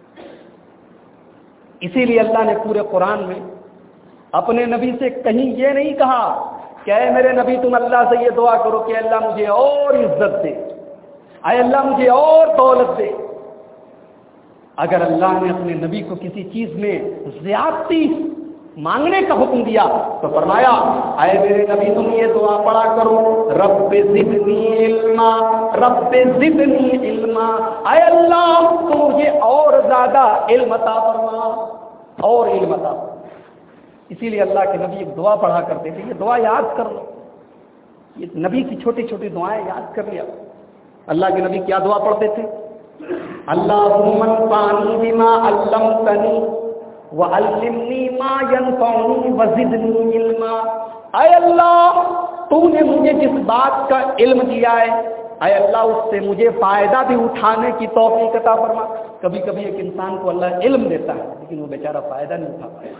اسی لیے اللہ نے پورے قرآن میں اپنے نبی سے کہیں یہ نہیں کہا کہ اے میرے نبی تم اللہ سے یہ دعا کرو کہ اللہ مجھے اور عزت دے, اے اللہ مجھے اور دولت دے. اگر اللہ نے اپنے نبی کو کسی چیز میں زیادتی مانگنے کا حکم دیا تو فرمایا اے میرے نبی تم یہ دعا پڑھا کرو, رب زدنی علما, رب زدنی علما, اے اللہ تو مجھے اور زیادہ علم عطا فرما, اور علم عطا فرما. اسی لیے اللہ کے نبی ایک دعا پڑھا کرتے تھے, یہ دعا یاد کر لو, یہ نبی کی چھوٹی چھوٹی دعائیں یاد کر لیا. اللہ کے نبی کیا دعا پڑھتے تھے, اللہم انفعنی بما علمتنی وعلمنی ما ینفعنی وزدنی علما. اے اللہ تو نے مجھے جس بات کا علم دیا ہے, اے اللہ اس سے مجھے فائدہ بھی اٹھانے کی توفیق عطا فرما. کبھی کبھی ایک انسان کو اللہ علم دیتا ہے لیکن وہ بیچارہ فائدہ نہیں اٹھا پائے,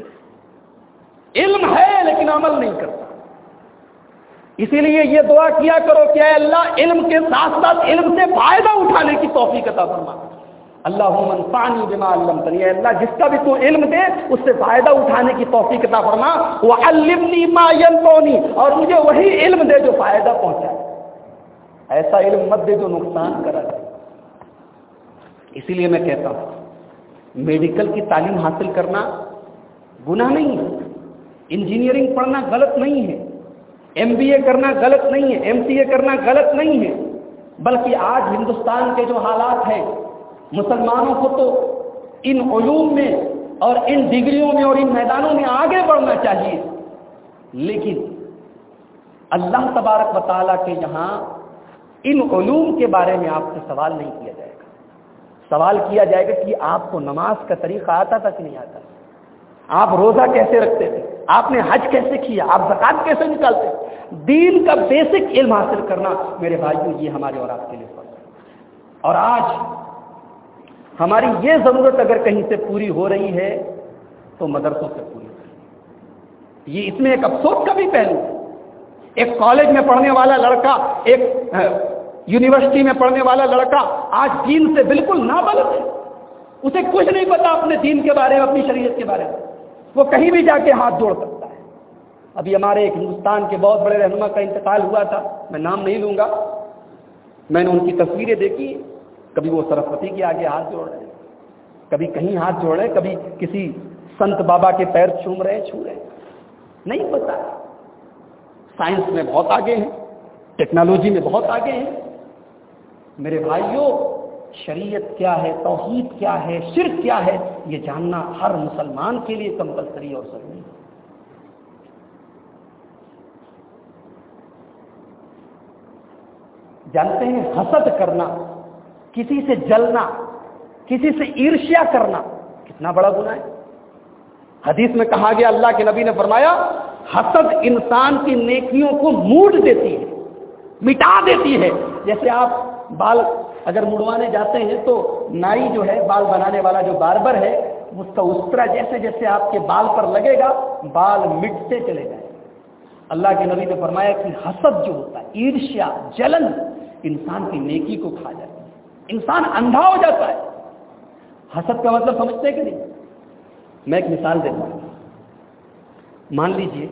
علم ہے لیکن عمل نہیں کرتا. اسی لیے یہ دعا کیا کرو کہ اے اللہ علم کے ساتھ ساتھ علم سے فائدہ اٹھانے کی توفیق عطا فرما. اللہم انفعنی بما علمتنی, اے اللہ جس کا بھی تو علم دے اس سے فائدہ اٹھانے کی توفیق عطا فرما. وعلمنی ما ینفعنی, اور مجھے وہی علم دے جو فائدہ پہنچائے, ایسا علم مت دے جو نقصان کرا دے. اسی لیے میں کہتا ہوں میڈیکل کی تعلیم حاصل کرنا گناہ نہیں ہے, انجینئرنگ پڑھنا غلط نہیں ہے, ایم بی اے کرنا غلط نہیں ہے, ایم سی اے کرنا غلط نہیں ہے, بلکہ آج ہندوستان کے جو حالات ہیں مسلمانوں کو تو ان علوم میں اور ان ڈگریوں میں اور ان میدانوں میں آگے بڑھنا چاہیے. لیکن اللہ تبارک و تعالیٰ کے یہاں ان علوم کے بارے میں آپ سے سوال نہیں کیا جائے گا. سوال کیا جائے گا کہ آپ کو نماز کا طریقہ آتا تھا کہ نہیں آتا, آپ روزہ کیسے رکھتے تھے, آپ نے حج کیسے کیا, آپ زکوٰۃ کیسے نکالتے. دین کا بیسک علم حاصل کرنا میرے بھائیوں یہ ہمارے اور آپ کے لیے فرض ہے. اور آج ہماری یہ ضرورت اگر کہیں سے پوری ہو رہی ہے تو مدرسوں سے پوری ہو رہی ہے. یہ اس میں ایک افسوس کا بھی پہلو ہے. ایک کالج میں پڑھنے والا لڑکا, ایک یونیورسٹی میں پڑھنے والا لڑکا آج دین سے بالکل نابلد ہے, اسے کچھ نہیں پتا اپنے دین کے بارے میں, اپنی شریعت کے بارے میں. وہ کہیں بھی جا کے ہاتھ جوڑ سکتا ہے. ابھی ہمارے ایک ہندوستان کے بہت بڑے رہنما کا انتقال ہوا تھا, میں نام نہیں لوں گا, میں نے ان کی تصویریں دیکھی. کبھی وہ سرسوتی کے آگے ہاتھ جوڑ رہے ہیں, کبھی کہیں ہاتھ جوڑ رہے ہیں, کبھی کسی سنت بابا کے پیر چوم رہے ہیں, چھو رہے ہیں. نہیں پتا. سائنس میں بہت آگے ہیں, ٹیکنالوجی میں بہت آگے ہیں. میرے بھائیوں شریعت کیا ہے, توحید کیا ہے, شرک کیا ہے, یہ جاننا ہر مسلمان کے لیے کمپلسری اور ضروری ہے. جانتے ہیں حسد کرنا, کسی سے جلنا, کسی سے عرشیا کرنا کتنا بڑا گناہ ہے. حدیث میں کہا گیا، اللہ کے نبی نے فرمایا حسد انسان کی نیکیوں کو موڑ دیتی ہے، مٹا دیتی ہے۔ جیسے آپ بال اگر مڑوانے جاتے ہیں تو نائی جو ہے، بال بنانے والا جو باربر ہے، اس کا استرا جیسے جیسے آپ کے بال پر لگے گا بال مٹتے چلے جائیں۔ اللہ کے نبی نے فرمایا کہ حسد جو ہوتا ہے، عیرشیا، جلن، انسان کی نیکی کو کھا جاتی ہے، انسان اندھا ہو جاتا ہے۔ حسد کا مطلب سمجھتے ہیں کہ نہیں؟ میں ایک مثال دیتا ہوں۔ مان لیجئے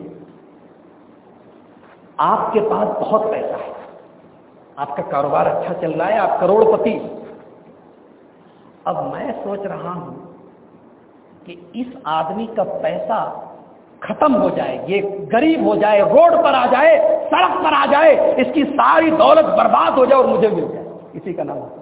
آپ کے پاس بہت پیسہ ہے، آپ کا کاروبار اچھا چل رہا ہے، آپ کروڑ پتی۔ اب میں سوچ رہا ہوں کہ اس آدمی کا پیسہ ختم ہو جائے، یہ غریب ہو جائے، روڈ پر آ جائے، سڑک پر آ جائے، اس کی ساری دولت برباد ہو جائے اور مجھے مل جائے۔ اسی کا نام حسد،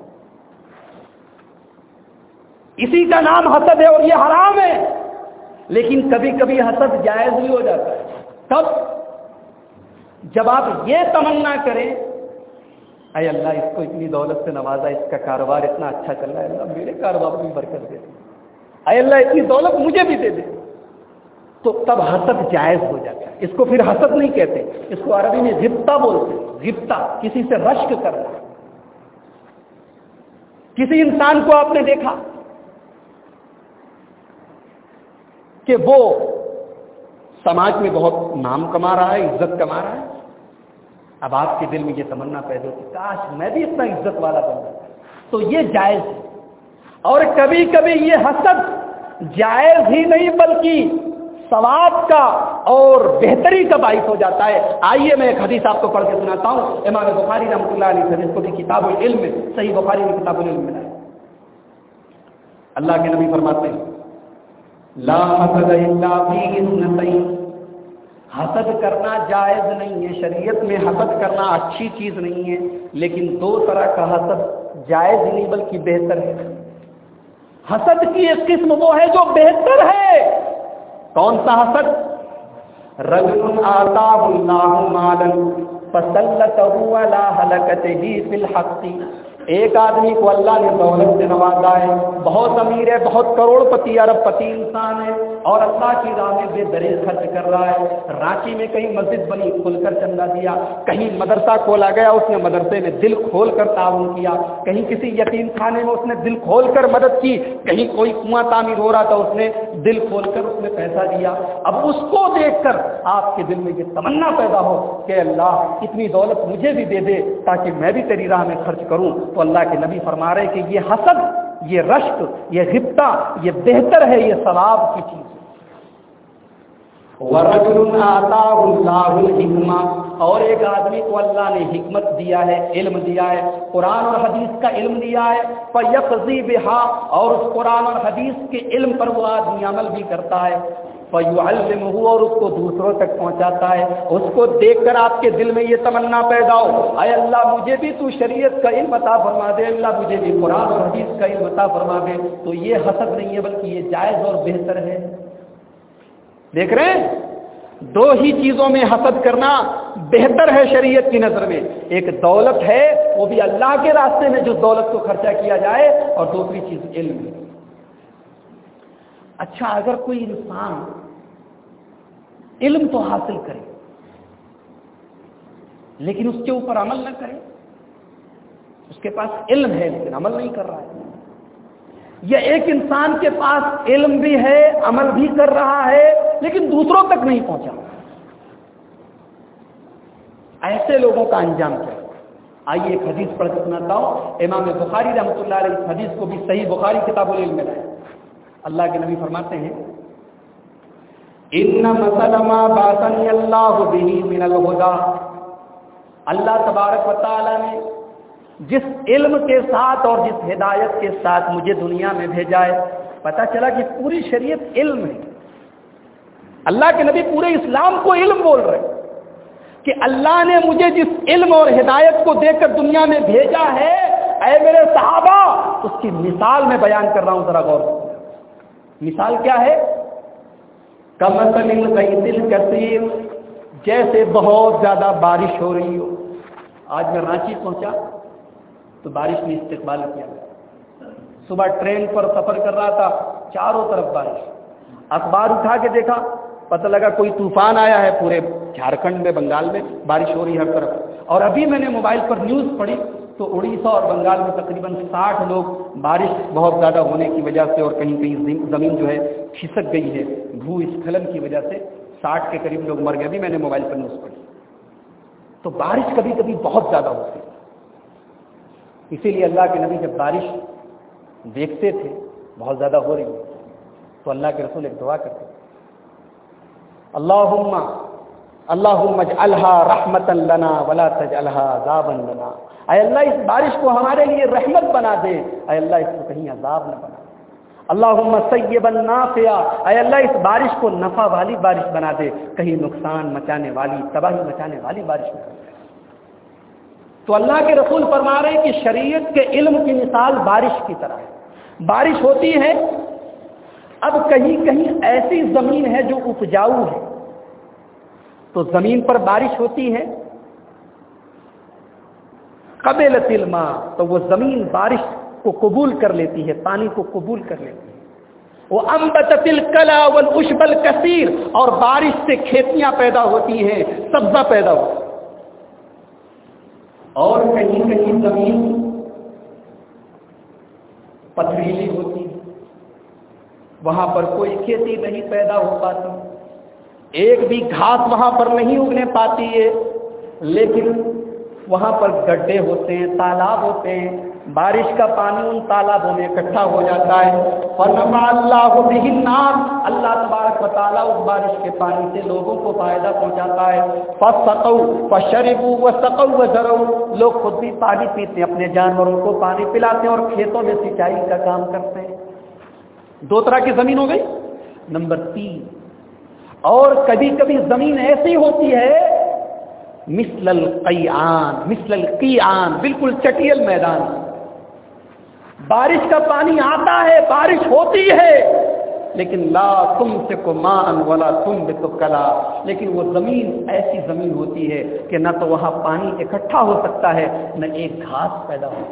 اسی کا نام حسد ہے، اور یہ حرام ہے۔ لیکن کبھی کبھی حسد جائز بھی ہو جاتا ہے۔ تب جب آپ یہ تمنا کریں، اے اللہ اس کو اتنی دولت سے نوازا، اس کا کاروبار اتنا اچھا چل رہا ہے، اللہ میرے کاروبار میں برکت دے دے، اے اللہ اتنی دولت مجھے بھی دے دے، تو تب حسد جائز ہو جاتا ہے۔ اس کو پھر حسد نہیں کہتے، اس کو عربی میں غبطہ بولتے ہیں۔ غبطہ کسی سے رشک کرنا۔ کسی انسان کو آپ نے دیکھا کہ وہ سماج میں بہت نام کما رہا ہے، عزت کما رہا ہے، اب آپ کے دل میں یہ تمنا پیدا ہوتی کاش میں بھی اتنا عزت والا بن جاتا، تو یہ جائز ہے۔ اور کبھی کبھی یہ حسد جائز ہی نہیں بلکہ ثواب کا اور بہتری کا باعث ہو جاتا ہے۔ آئیے میں ایک حدیث آپ کو پڑھ کے سناتا ہوں، امام بخاری رحمۃ اللہ علیہ حدیث کو بھی کتاب العلم میں، صحیح بخاری میں کتاب العلم میں ہے۔ اللہ کے نبی فرماتے ہیں لا حسد الا فی اثنتین، حسد کرنا جائز نہیں ہے، شریعت میں حسد کرنا اچھی چیز نہیں ہے، لیکن دو طرح کا حسد جائز نہیں بلکہ بہتر ہے۔ حسد کی ایک قسم وہ ہے جو بہتر ہے۔ کون سا حسد؟ رجل آتاہ اللہ مالا فسلطہ علی ہلکتہ فی الحق، ایک آدمی کو اللہ نے دولت سے نوازا ہے، بہت امیر ہے، بہت کروڑ پتی ارب پتی انسان ہے، اور اللہ کی راہ میں بے دریغ خرچ کر رہا ہے۔ رانچی میں کہیں مسجد بنی، کھل کر چندہ دیا، کہیں مدرسہ کھولا گیا، اس نے مدرسے میں دل کھول کر تعاون کیا، کہیں کسی یتیم خانے میں اس نے دل کھول کر مدد کی، کہیں کوئی کنواں تعمیر ہو رہا تھا اس نے دل کھول کر اس نے پیسہ دیا۔ اب اس کو دیکھ کر آپ کے دل میں یہ تمنا پیدا ہو کہ اللہ اتنی دولت مجھے بھی دے دے تاکہ میں بھی تیری راہ میں خرچ کروں، تو اللہ کے نبی فرما رہے کہ یہ حسد، یہ رشک، یہ غبطہ، یہ بہتر ہے، یہ ثواب کی چیز ہے۔ وَرَجُلٌ آتَاهُ اللَّهُ الْحِكْمَةَ، اور ایک آدمی کو اللہ نے حکمت دیا ہے، علم دیا ہے، قرآن اور حدیث کا علم دیا ہے، فَيَقْضِي بِهَا، اور اس قرآن اور حدیث کے علم پر وہ آدمی عمل بھی کرتا ہے، فَيُعَلِّمُهُ، اور اس کو دوسروں تک پہنچاتا ہے۔ اس کو دیکھ کر آپ کے دل میں یہ تمنا پیدا ہو، اے اللہ مجھے بھی تو شریعت کا علم عطا فرما دے، اللہ مجھے بھی قرآن اور حدیث کا علم عطا فرما دے، تو یہ حسد نہیں ہے بلکہ یہ جائز اور بہتر ہے۔ دیکھ رہے ہیں، دو ہی چیزوں میں حسد کرنا بہتر ہے شریعت کی نظر میں۔ ایک دولت ہے، وہ بھی اللہ کے راستے میں جو دولت کو خرچہ کیا جائے، اور دوسری چیز علم ہے۔ اچھا، اگر کوئی انسان علم تو حاصل کرے لیکن اس کے اوپر عمل نہ کرے، اس کے پاس علم ہے لیکن عمل نہیں کر رہا ہے، یا ایک انسان کے پاس علم بھی ہے، عمل بھی کر رہا ہے لیکن دوسروں تک نہیں پہنچا، ایسے لوگوں کا انجام کیا ہے؟ آئیے ایک حدیث پڑھ کے سناتا ہوں، امام بخاری رحمۃ اللہ علیہ اس حدیث کو بھی صحیح بخاری کتاب العلم میں لائے۔ اللہ کے نبی فرماتے ہیں ان مثل ما بعثنی اللہ بہ من الہدی، اللہ تبارک و تعالی نے جس علم کے ساتھ اور جس ہدایت کے ساتھ مجھے دنیا میں بھیجا ہے، پتہ چلا کہ پوری شریعت علم ہے۔ اللہ کے نبی پورے اسلام کو علم بول رہے کہ اللہ نے مجھے جس علم اور ہدایت کو دے کر دنیا میں بھیجا ہے، اے میرے صحابہ، اس کی مثال میں بیان کر رہا ہوں، ذرا غور کرو۔ مثال کیا ہے؟ کمثل الغیث الکثیر، جیسے بہت زیادہ بارش ہو رہی ہو۔ آج میں رانچی پہنچا تو بارش نے استقبال کیا، صبح ٹرین پر سفر کر رہا تھا، چاروں طرف بارش، اخبار اٹھا کے دیکھا، پتہ لگا کوئی طوفان آیا ہے پورے جھارکھنڈ میں، بنگال میں بارش ہو رہی ہے ہر طرف. اور ابھی میں نے موبائل پر نیوز پڑھی تو اڑیسہ اور بنگال میں تقریباً ساٹھ لوگ بارش بہت زیادہ ہونے کی وجہ سے اور کہیں کہیں زمین جو ہے کھسک گئی ہے بھو اسکھلن کی وجہ سے، ساٹھ کے قریب لوگ مر گئے. ابھی میں نے موبائل پر نیوز پڑھی. تو بارش کبھی کبھی بہت زیادہ ہوتی ہے. اسی لیے اللہ کے نبی جب بارش دیکھتے تھے بہت زیادہ ہو رہی ہے تو اللہ کے رسول ایک دعا کرتے تھے، اللہم اللہم اجعلھا رحمتا لنا ولا تجعلھا عذابا لنا. اے اللہ اس بارش کو ہمارے لیے رحمت بنا دے، اے اللہ اس کو کہیں عذاب نہ بنا دے. اللہم سیبا نافعا، اے اللہ اس بارش کو نفع والی بارش بنا دے، کہیں نقصان مچانے والی، تباہی مچانے والی بارش بنا دے. تو اللہ کے رسول فرما رہے ہیں کہ شریعت کے علم کی مثال بارش کی طرح ہے. بارش ہوتی ہے، اب کہیں کہیں ایسی زمین ہے جو اپجاؤ ہے تو زمین پر بارش ہوتی ہے، قبلت الماء تو وہ زمین بارش کو قبول کر لیتی ہے، پانی کو قبول کر لیتی ہے. وہ انبتت الکلا والعشب الکثیر، اور بارش سے کھیتیاں پیدا ہوتی ہیں، سبزہ پیدا ہوتا ہے. اور کہیں کہیں زمین پتھریلی ہوتی ہے، وہاں پر کوئی کھیتی نہیں پیدا ہو پاتی، ایک بھی گھاس وہاں پر نہیں اگنے پاتی ہے، لیکن وہاں پر گڈھے ہوتے ہیں، تالاب ہوتے ہیں، بارش کا پانی ان تالابوں میں اکٹھا ہو جاتا ہے. فنفع اللہ بہ الناس، اللہ تبارک و تعالیٰ اس بارش کے پانی سے لوگوں کو فائدہ پہنچاتا ہے. فسقوا فشربوا وسقوا وزرعوا، لوگ خود بھی پانی پیتے ہیں، اپنے جانوروں کو پانی پلاتے ہیں اور کھیتوں میں سینچائی کا کام کرتے ہیں. دو طرح کی زمین ہو گئی. نمبر تین، اور کبھی کبھی زمین ایسی ہوتی ہے مثل القیعان، مثل القیعان، بالکل چٹیل میدان. بارش کا پانی آتا ہے، بارش ہوتی ہے، لیکن لا تمسک ماء ولا تنبت کلا، لیکن وہ زمین ایسی زمین ہوتی ہے کہ نہ تو وہاں پانی اکٹھا ہو سکتا ہے نہ ایک گھاس پیدا ہو.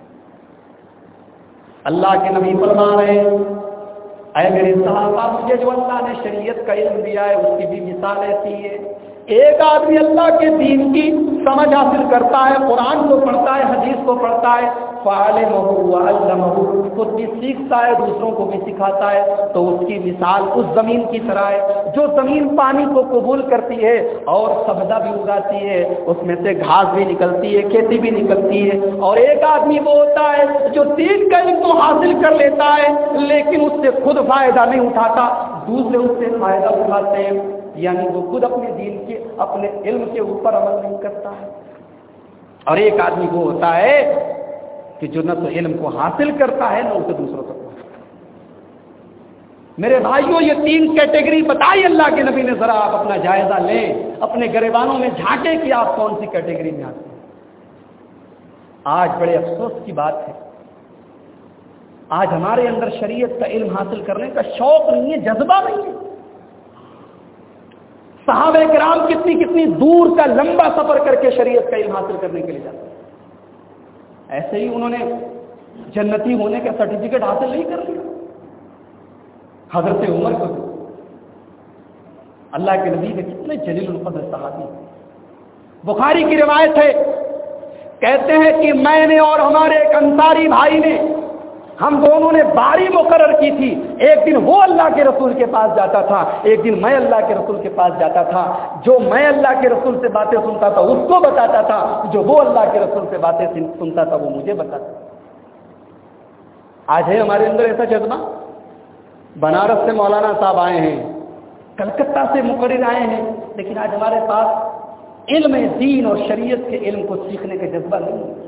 اللہ کے نبی فرما رہے ہیں، اے میرے صحابہ، مجھے جو اللہ نے شریعت کا علم دیا ہے اس کی بھی مثال ایسی ہے. ایک آدمی اللہ کے دین کی سمجھ حاصل کرتا ہے، قرآن کو پڑھتا ہے، حدیث کو پڑھتا ہے، فعلمہ وعلمہ، خود بھی سیکھتا ہے، دوسروں کو بھی سکھاتا ہے، تو اس کی مثال اس زمین کی طرح ہے جو زمین پانی کو قبول کرتی ہے اور سبزہ بھی اگاتی ہے، اس میں سے گھاس بھی نکلتی ہے، کھیتی بھی نکلتی ہے. اور ایک آدمی وہ ہوتا ہے جو دین کا علم تو حاصل کر لیتا ہے لیکن اس سے خود فائدہ نہیں اٹھاتا، دوسرے اس سے فائدہ اٹھاتے ہیں، یعنی وہ خود اپنے دین کے اپنے علم کے اوپر عمل نہیں کرتا ہے. اور ایک آدمی وہ ہوتا ہے کہ جو نہ تو علم کو حاصل کرتا ہے نہ اسے دوسروں تک پہنچاتا ہے. میرے بھائیوں، یہ تین کیٹیگری بتائی اللہ کے نبی نے، ذرا آپ اپنا جائزہ لیں، اپنے گریبانوں میں جھانکیں کہ آپ کون سی کیٹیگری میں آتے ہیں. آج بڑے افسوس کی بات ہے، آج ہمارے اندر شریعت کا علم حاصل کرنے کا شوق نہیں ہے، جذبہ نہیں ہے. صحابہ کرام کتنی کتنی دور کا لمبا سفر کر کے شریعت کا علم حاصل کرنے کے لیے جاتے ہیں. ایسے ہی انہوں نے جنتی ہونے کا سرٹیفکیٹ حاصل نہیں کر لیا. حضرت عمر کو اللہ کے نبی کے کتنے جلیل القدر صحابی. بخاری کی روایت ہے، کہتے ہیں کہ میں نے اور ہمارے ایک انصاری بھائی نے، ہم دونوں نے باری مقرر کی تھی. ایک دن وہ اللہ کے رسول کے پاس جاتا تھا، ایک دن میں اللہ کے رسول کے پاس جاتا تھا. جو میں اللہ کے رسول سے باتیں سنتا تھا اس کو بتاتا تھا، جو وہ اللہ کے رسول سے باتیں سنتا تھا وہ مجھے بتاتا تھا. آج ہے ہمارے اندر ایسا جذبہ؟ بنارس سے مولانا صاحب آئے ہیں، کلکتہ سے مقرر آئے ہیں، لیکن آج ہمارے پاس علم دین اور شریعت کے علم کو سیکھنے کا جذبہ نہیں ہے.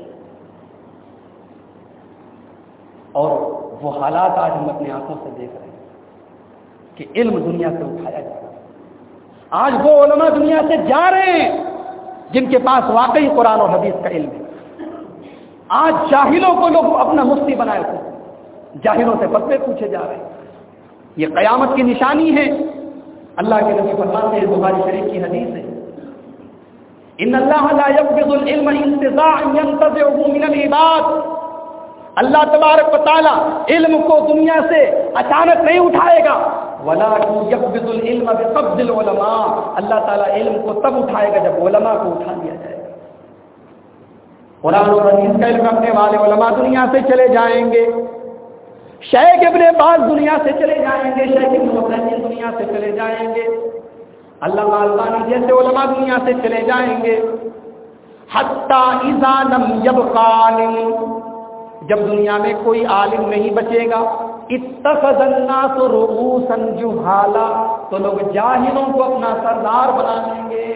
اور وہ حالات آج ہم اپنی آنکھوں سے دیکھ رہے ہیں کہ علم دنیا سے اٹھایا جا رہا ہے. آج وہ علماء دنیا سے جا رہے ہیں جن کے پاس واقعی قرآن اور حدیث کا علم ہے. آج جاہلوں کو لوگ اپنا مفتی بنائے تھے، جاہلوں سے فتوے پوچھے جا رہے ہیں. یہ قیامت کی نشانی ہے. اللہ کے نبی فرماتے ہیں، بخاری شریف کی حدیث ہے، ان اللہ لا يقبض العلم انتزاعا ينتزعه من العباد. اللہ تبارک و تعالی علم کو دنیا سے اچانک نہیں اٹھائے گا، وَلَٰكِن يَقْبِضُ الْعِلْمَ بِقَبْضِ الْعُلَمَاءِ، اللہ تعالیٰ علم کو تب اٹھائے گا جب علماء کو اٹھا لیا جائے گا۔ قرآن اور حدیث کا علم رکھنے والے علماء دنیا سے چلے جائیں گے، شیخ ابن باز دنیا سے چلے جائیں گے، شیخ ابن عثیمین دنیا سے چلے جائیں گے، علامہ البانی جیسے علماء دنیا سے چلے جائیں گے، حتیٰ اذا لم یبق عالم، جب دنیا میں کوئی عالم نہیں بچے گا، اتخذ الناس رؤوسا جہالا، تو لوگ جاہلوں کو اپنا سردار بنا لیں گے۔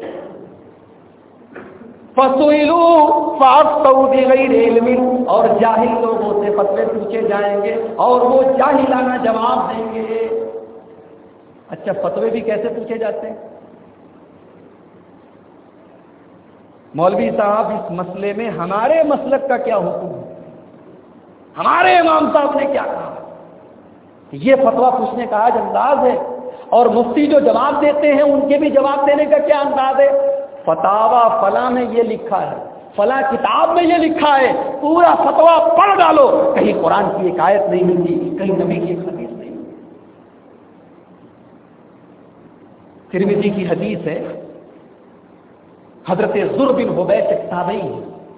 فَسُئِلُوا فَأَفْتَوْا بِغَيْرِ عِلْمٍ، اور جاہل لوگوں سے فتوے پوچھے جائیں گے اور وہ جاہلانہ جواب دیں گے۔ اچھا فتوے بھی کیسے پوچھے جاتے ہیں؟ مولوی صاحب اس مسئلے میں ہمارے مسلک کا کیا حکم ہے، ہمارے امام صاحب نے کیا کہا؟ یہ فتویٰ پوچھنے کا آج انداز ہے، اور مفتی جو جواب دیتے ہیں ان کے بھی جواب دینے کا کیا انداز ہے؟ فتاوا فلاں میں یہ لکھا ہے، فلاں کتاب میں یہ لکھا ہے، پورا فتویٰ پڑھ ڈالو، کہیں قرآن کی ایک آیت نہیں ملتی، کہیں نبی کی ایک حدیث نہیں ملتی۔ ترمذی کی حدیث ہے، حضرت ذر بن حبیش ایک تابعی ہے،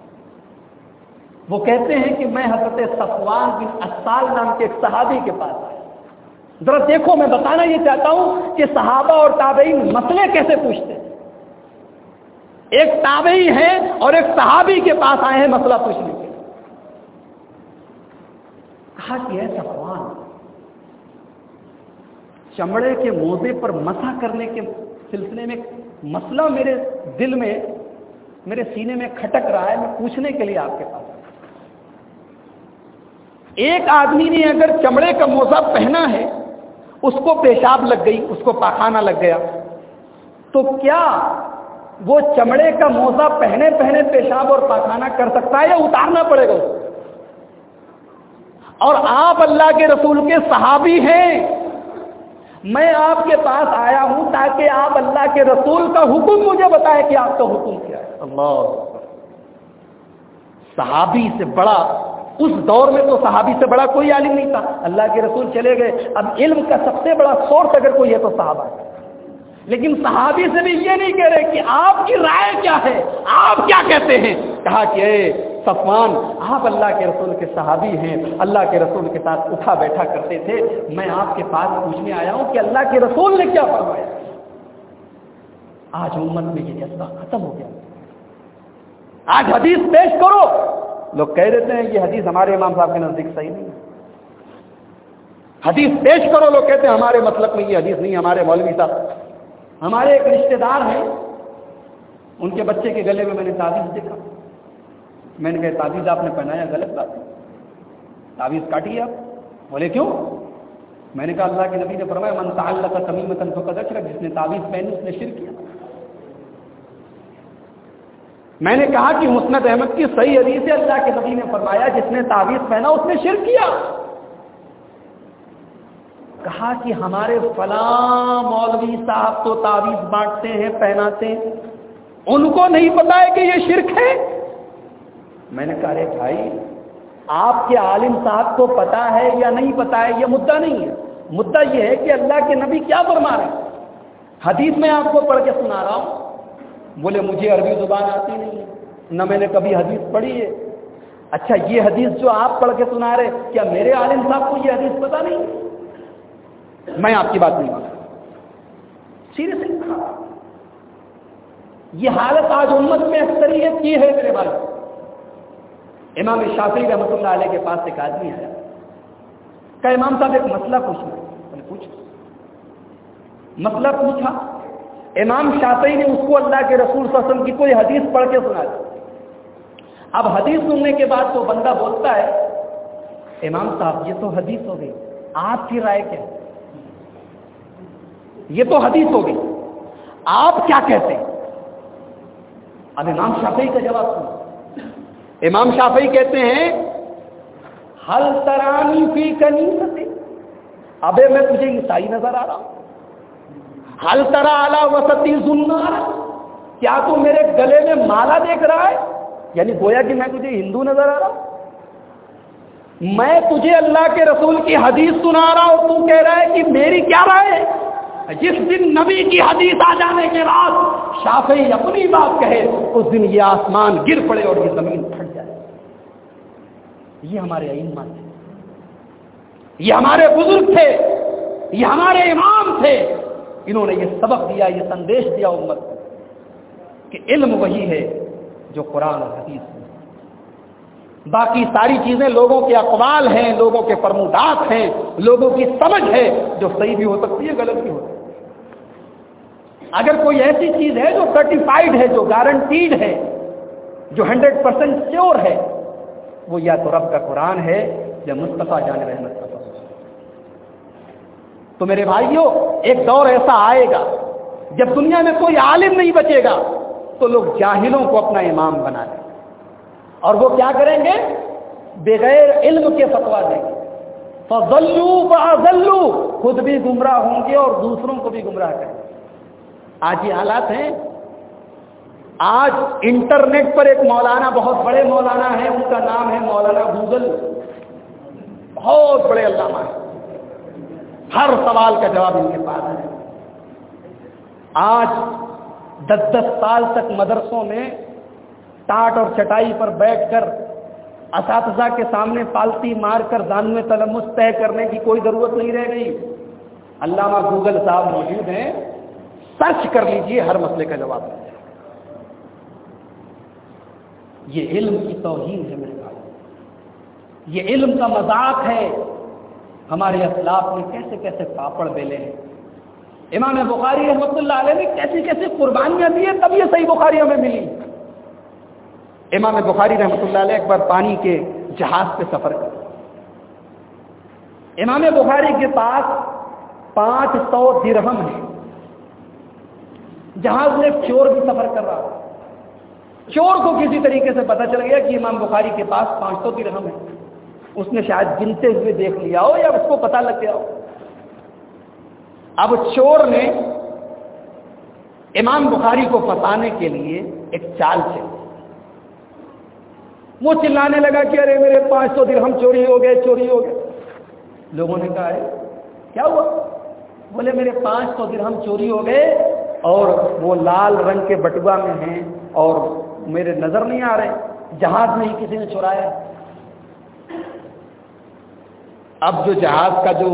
وہ کہتے ہیں کہ میں حضرت صفوان بن اسال نام کے ایک صحابی کے پاس آیا۔ ذرا دیکھو، میں بتانا یہ چاہتا ہوں کہ صحابہ اور تابعین مسئلے کیسے پوچھتے ہیں۔ ایک تابعی ہے اور ایک صحابی کے پاس آئے ہیں مسئلہ پوچھنے کے لیے۔ کہا کہ اے صفوان، چمڑے کے موزے پر مسح کرنے کے سلسلے میں مسئلہ میرے دل میں، میرے سینے میں کھٹک رہا ہے، میں پوچھنے کے لیے آپ کے پاس۔ ایک آدمی نے اگر چمڑے کا موزہ پہنا ہے، اس کو پیشاب لگ گئی، اس کو پاخانہ لگ گیا، تو کیا وہ چمڑے کا موزہ پہنے پہنے پیشاب اور پاخانہ کر سکتا ہے یا اتارنا پڑے گا اس کو؟ اور آپ اللہ کے رسول کے صحابی ہیں، میں آپ کے پاس آیا ہوں تاکہ آپ اللہ کے رسول کا حکم مجھے بتائیں کہ آپ کا حکم کیا ہے۔ اللہ، صحابی سے بڑا، اس دور میں تو صحابی سے بڑا کوئی عالم نہیں تھا، اللہ کے رسول چلے گئے، اب علم کا سب سے بڑا سورس اگر کوئی ہے تو صحابہ ہے، لیکن صحابی سے بھی یہ نہیں کہہ رہے کہ آپ کی رائے کیا ہے، آپ کیا کہتے ہیں۔ کہا کہ اے صفوان، آپ اللہ کے رسول کے صحابی ہیں، اللہ کے رسول کے ساتھ اٹھا بیٹھا کرتے تھے، میں آپ کے پاس پوچھنے آیا ہوں کہ اللہ کے رسول نے کیا فرمایا۔ آج امت میں یہ جذبہ ختم ہو گیا، آج حدیث پیش کرو، لوگ کہہ دیتے ہیں یہ حدیث ہمارے امام صاحب کے نزدیک صحیح نہیں ہے۔ حدیث پیش کرو، لوگ کہتے ہیں ہمارے مطلب میں یہ حدیث نہیں، ہمارے مولوی صاحب۔ ہمارے ایک رشتہ دار ہیں، ان کے بچے کے گلے میں میں نے تعویذ دیکھا، میں نے کہا تعویذ آپ نے پہنایا، غلط بات ہے، تعویذ کاٹیے آپ۔ بولے کیوں؟ میں نے کہا اللہ کے نبی نے فرمایا من تعلق تمیمۃ فقد اشرک، جس نے تعویذ پہنی اس نے شرک کیا۔ میں نے کہا کہ مسند احمد کی صحیح حدیث ہے، اللہ کے نبی نے فرمایا جس نے تعویذ پہنا اس نے شرک کیا۔ کہا کہ ہمارے فلاں مولوی صاحب تو تعویذ بانٹتے ہیں، پہناتے ہیں، ان کو نہیں پتا ہے کہ یہ شرک ہے۔ میں نے کہا ارے بھائی، آپ کے عالم صاحب کو پتا ہے یا نہیں پتا ہے یہ مدعا نہیں ہے، مدعا یہ ہے کہ اللہ کے نبی کیا فرما رہے ہیں۔ حدیث میں آپ کو پڑھ کے سنا رہا ہوں۔ بولے مجھے عربی زبان آتی نہیں ہے، نہ میں نے کبھی حدیث پڑھی ہے۔ اچھا یہ حدیث جو آپ پڑھ کے سنا رہے، کیا میرے عالم صاحب کو یہ حدیث پتا نہیں؟ میں آپ کی بات نہیں مانتا، سیریسلی کہا۔ یہ حالت آج امت میں اکثریت کی ہے میرے بھائی۔ امام شافعی رحمۃ اللہ علیہ کے پاس ایک آدمی آیا، کہ امام صاحب ایک مسئلہ پوچھنا ہے۔ پوچھا، مسئلہ پوچھا، امام شافعی نے اس کو اللہ کے رسول صلی اللہ علیہ وسلم کی کوئی حدیث پڑھ کے سنا دی۔ اب حدیث سننے کے بعد تو بندہ بولتا ہے امام صاحب یہ تو حدیث ہو گئی، آپ کی رائے کیا ہے؟ یہ تو حدیث ہو گئی، آپ کیا کہتے ہیں؟ اب امام شافعی کا جواب سنو۔ امام شافعی کہتے ہیں حل ترانی فی کنیستی، ابے میں تجھے عیسائی نظر آ رہا ہوں۔ حل ترا علی وسطی زنار، کیا تو میرے گلے میں مالا دیکھ رہا ہے؟ یعنی گویا کہ میں تجھے ہندو نظر آ رہا ہوں۔ میں تجھے اللہ کے رسول کی حدیث سنا رہا ہوں، تو کہہ رہا ہے کہ میری کیا رائے ہے؟ جس دن نبی کی حدیث آ جانے کے بعد شافعی اپنی بات کہے اس دن یہ آسمان گر پڑے اور یہ زمین پھٹ جائے۔ یہ ہمارے ائمہ تھے، یہ ہمارے بزرگ تھے، یہ ہمارے امام تھے، انہوں نے یہ سبق دیا، یہ سندیش دیا امت کو کہ علم وہی ہے جو قرآن اور حدیث ہے، باقی ساری چیزیں لوگوں کے اقوال ہیں، لوگوں کے فرمودات ہیں، لوگوں کی سمجھ ہے جو صحیح بھی ہو سکتی ہے، غلط بھی ہو سکتی ہے۔ اگر کوئی ایسی چیز ہے جو سرٹیفائیڈ ہے، جو گارنٹیڈ ہے، جو ہنڈریڈ پرسینٹ شیور ہے، وہ یا تو رب کا قرآن ہے یا مصطفیٰ جان رحمت کا قرآن۔ تو میرے بھائیوں، ایک دور ایسا آئے گا جب دنیا میں کوئی عالم نہیں بچے گا تو لوگ جاہلوں کو اپنا امام بنا لیں، اور وہ کیا کریں گے؟ بغیر علم کے فتوا دیں گے۔ فضلوا فاضلوا، خود بھی گمراہ ہوں گے اور دوسروں کو بھی گمراہ کریں گے۔ آج یہ حالات ہیں۔ آج انٹرنیٹ پر ایک مولانا، بہت بڑے مولانا ہیں، ان کا نام ہے مولانا گوگل، بہت بڑے علامہ ہیں، ہر سوال کا جواب ان کے پاس ہے۔ آج دس دس سال تک مدرسوں میں ٹاٹ اور چٹائی پر بیٹھ کر اساتذہ کے سامنے پالتی مار کر دانوے تلمس طے کرنے کی کوئی ضرورت نہیں رہ گئی۔ علامہ گوگل صاحب موجود ہیں، سرچ کر لیجئے، ہر مسئلے کا جواب ہے۔ یہ علم کی توہین ہے میرے بھائی، یہ علم کا مذاق ہے۔ ہمارے اسلاف نے کیسے کیسے پاپڑ بیلے ہیں، امام بخاری رحمۃ اللہ علیہ نے کیسی کیسی قربانیاں دی ہیں، تب یہ صحیح بخاری ہمیں ملی۔ امام بخاری رحمۃ اللہ علیہ ایک بار پانی کے جہاز پہ سفر کر، امام بخاری کے پاس پانچ سو درہم ہے، جہاز میں ایک چور بھی سفر کر رہا، چور کو کسی طریقے سے پتہ چل گیا کہ امام بخاری کے پاس پانچ سو درہم ہے، اس نے شاید گنتے ہوئے دیکھ لیا ہو یا اس کو پتہ لگ گیا ہو۔ اب چور نے امام بخاری کو پھنسانے کے لیے ایک چال چلی، وہ چلانے لگا کہ ارے میرے پانچ سو درہم چوری ہو گئے چوری ہو گئے۔ لوگوں نے کہا ہے کیا ہوا؟ بولے میرے پانچ سو درہم چوری ہو گئے اور وہ لال رنگ کے بٹوا میں ہیں اور میرے نظر نہیں آ رہے، جہاز میں ہی کسی نے چرایا۔ اب جو جہاز کا جو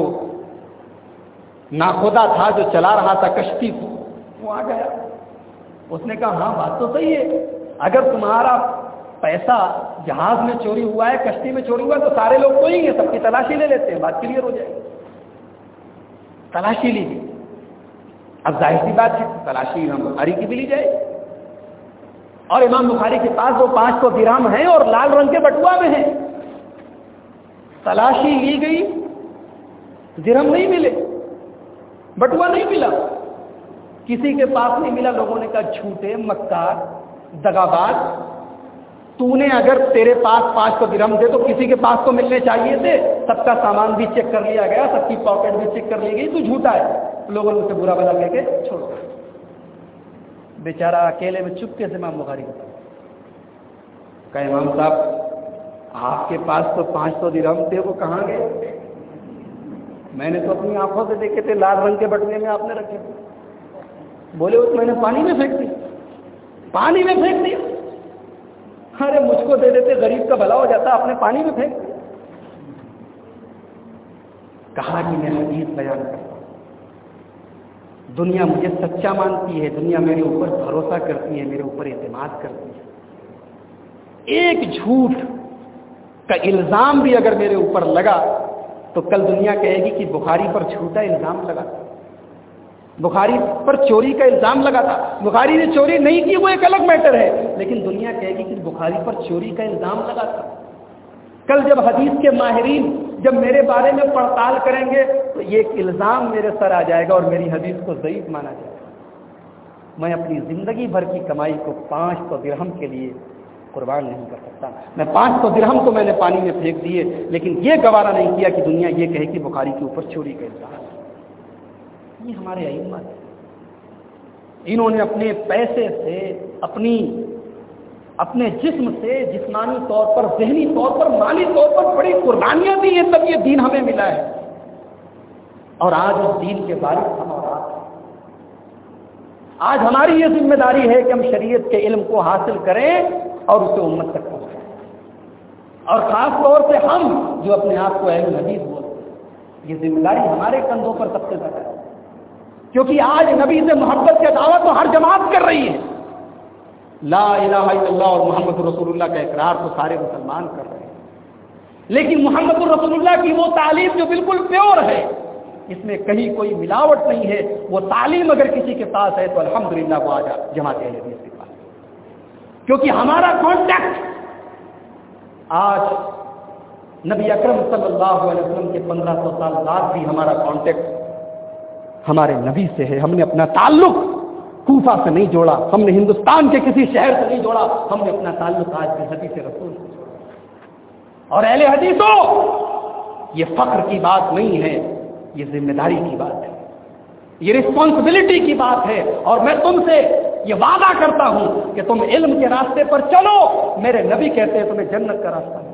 ناخدا تھا، جو چلا رہا تھا کشتی کو، وہ آ گیا، اس نے کہا ہاں بات تو صحیح ہے، اگر تمہارا پیسہ جہاز میں چوری ہوا ہے، کشتی میں چوری ہوا ہے، تو سارے لوگ تو ہی ہیں، سب کی تلاشی لے لیتے ہیں، بات کلیئر ہو جائے گی۔ تلاشی لیجیے، اب ظاہر سی بات ہے تلاشی امام بخاری کی بھی لی جائے، اور امام بخاری کے پاس وہ پانچ سو درہم ہیں اور لال رنگ کے بٹوا میں ہیں۔ تلاشی لی گئی، درہم نہیں ملے، بٹوا نہیں ملا، کسی کے پاس نہیں ملا۔ لوگوں نے کہا جھوٹے مکار دغاباز، تو نے اگر تیرے پاس پانچ سو درہم تھے تو کسی کے پاس تو ملنے چاہیے تھے، سب کا سامان بھی چیک کر لیا گیا، سب کی پاکٹ بھی چیک کر لی گئی، تو جھوٹا ہے۔ لوگوں نے اسے برا بلا کہہ کے چھوڑو، بیچارہ اکیلے میں چپکے سے امام بخاری کو کہا امام صاحب آپ کے پاس تو پانچ سو درہم تھے، وہ کہاں گئے؟ میں نے تو اپنی آنکھوں سے دیکھے تھے، لال رنگ کے بٹوے میں آپ نے رکھے تھے۔ بولے وہ میں نے پانی میں پھینک دیا، پانی میں پھینک دیا۔ ارے مجھ کو دے دیتے، غریب کا بھلا ہو جاتا، آپ نے پانی میں پھینک دیا۔ کہا کہ میں حدیث بیان کرتا ہوں، دنیا مجھے سچا مانتی ہے، دنیا میرے اوپر بھروسہ کرتی ہے، میرے اوپر اعتماد کرتی ہے۔ ایک جھوٹ کا الزام بھی اگر میرے اوپر لگا تو کل دنیا کہے گی کہ بخاری پر جھوٹا الزام لگا، بخاری پر چوری کا الزام لگا تھا۔ بخاری نے چوری نہیں کی، وہ ایک الگ میٹر ہے، لیکن دنیا کہے گی کہ بخاری پر چوری کا الزام لگا تھا۔ کل جب حدیث کے ماہرین جب میرے بارے میں پڑتال کریں گے تو یہ ایک الزام میرے سر آ جائے گا اور میری حدیث کو ضعیف مانا جائے گا۔ میں اپنی زندگی بھر کی کمائی کو پانچ سو درہم کے لیے قربان نہیں کر سکتا۔ میں پانچ سو درہم تو میں نے پانی میں پھینک دیے، لیکن یہ گوارا نہیں کیا کہ دنیا یہ کہے کہ بخاری کے اوپر چوری کا الزام۔ یہ ہمارے ائمہ ہیں، انہوں نے اپنے پیسے سے، اپنی اپنے جسم سے جسمانی طور پر، ذہنی طور پر، مالی طور پر بڑی قربانیاں دی ہیں، تب یہ دین ہمیں ملا ہے. اور آج اس دین کے وارث ہم اور آپ ہیں. آج ہماری یہ ذمہ داری ہے کہ ہم شریعت کے علم کو حاصل کریں اور اسے امت تک پہنچائیں. اور خاص طور سے ہم جو اپنے آپ کو اہل حدیث بولتے ہیں، یہ ذمہ داری ہمارے کندھوں پر سب سے زیادہ ہے. کیونکہ آج نبی سے محبت کی دعوت تو ہر جماعت کر رہی ہے. لا الہ الا اللہ اور محمد رسول اللہ کا اقرار تو سارے مسلمان کر رہے ہیں، لیکن محمد رسول اللہ کی وہ تعلیم جو بالکل پیور ہے، اس میں کہیں کوئی ملاوٹ نہیں ہے، وہ تعلیم اگر کسی کے پاس ہے تو الحمدللہ وہ آجا جماعت اہل حدیث کے پاس. کیونکہ ہمارا کانٹیکٹ آج نبی اکرم صلی اللہ علیہ وسلم کے پندرہ سو سال بعد بھی ہمارا کانٹیکٹ ہمارے نبی سے ہے. ہم نے اپنا تعلق کوفہ سے نہیں جوڑا، ہم نے ہندوستان کے کسی شہر سے نہیں جوڑا، ہم نے اپنا تعلق آج بھی حدیث رسول سے جوڑا. اور اہل حدیثوں، یہ فخر کی بات نہیں ہے، یہ ذمہ داری کی بات ہے، یہ رسپانسبلٹی کی بات ہے. اور میں تم سے یہ وعدہ کرتا ہوں کہ تم علم کے راستے پر چلو. میرے نبی کہتے ہیں تمہیں جنت کا راستہ ہے.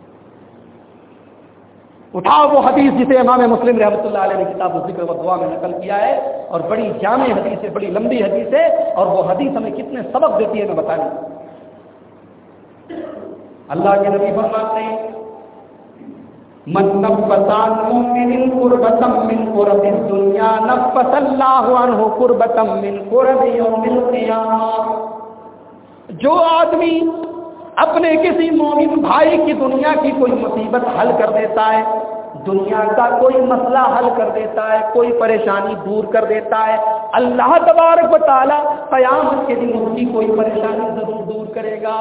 اٹھاؤ وہ حدیث جسے امام مسلم رحمۃ اللہ علیہ نے کتاب الذکر و دعا میں نقل کیا ہے، اور بڑی جامع حدیث ہے، بڑی لمبی حدیث ہے، اور وہ حدیث ہمیں کتنے سبق دیتی ہے میں بتا دوں. اللہ کے نبی فرماتے ہیں من نفس عن مؤمن قربة من قرب الدنيا نفس الله عنه قربة من قرب يوم القيامة. جو آدمی اپنے کسی مومن بھائی کی دنیا کی کوئی مصیبت حل کر دیتا ہے، دنیا کا کوئی مسئلہ حل کر دیتا ہے، کوئی پریشانی دور کر دیتا ہے، اللہ تبارک و تعالی قیامت کے دن اس کی کوئی پریشانی ضرور دور کرے گا.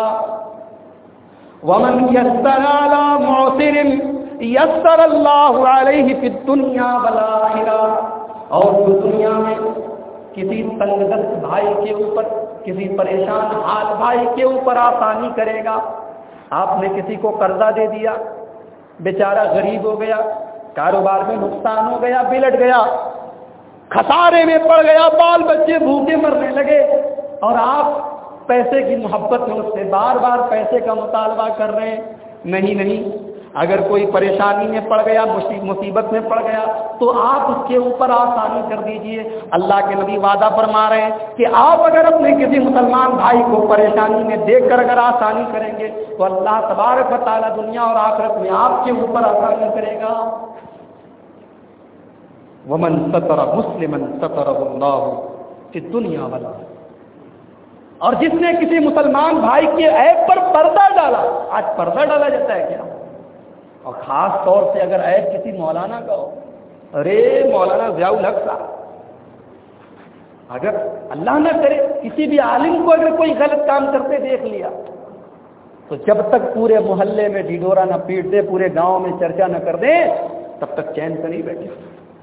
ومن يسر على معسر یسر اللہ علیہ فی الدنیا والآخرہ. اور جو دنیا میں کسی تنگ دست بھائی کے اوپر، کسی پریشان حال بھائی کے اوپر آسانی کرے گا. آپ نے کسی کو قرضہ دے دیا، بیچارہ غریب ہو گیا، کاروبار میں نقصان ہو گیا، بلٹ گیا، خسارے میں پڑ گیا، بال بچے بھوکے مرنے لگے، اور آپ پیسے کی محبت میں اس سے بار بار پیسے کا مطالبہ کر رہے ہیں. نہیں نہیں، اگر کوئی پریشانی میں پڑ گیا، مصیبت میں پڑ گیا، تو آپ اس کے اوپر آسانی کر دیجئے. اللہ کے نبی وعدہ فرما رہے ہیں کہ آپ اگر اپنے کسی مسلمان بھائی کو پریشانی میں دیکھ کر اگر آسانی کریں گے تو اللہ تبارک و تعالی دنیا اور آخرت میں آپ کے اوپر آسانی کرے گا. ومن ستر مسلما سترہ اللہ فی الدنیا والآخرہ. اور جس نے کسی مسلمان بھائی کے عیب پر پردہ ڈالا، آج پردہ ڈالا جاتا ہے کیا؟ اور خاص طور سے اگر عیب کسی مولانا کا ہو، ارے مولانا ضیاء الحق صاحب، اگر اللہ نہ کرے کسی بھی عالم کو اگر کوئی غلط کام کرتے دیکھ لیا تو جب تک پورے محلے میں ڈھڈورا نہ پیٹ دے، پورے گاؤں میں چرچا نہ کر دے، تب تک چین سے نہیں بیٹھے.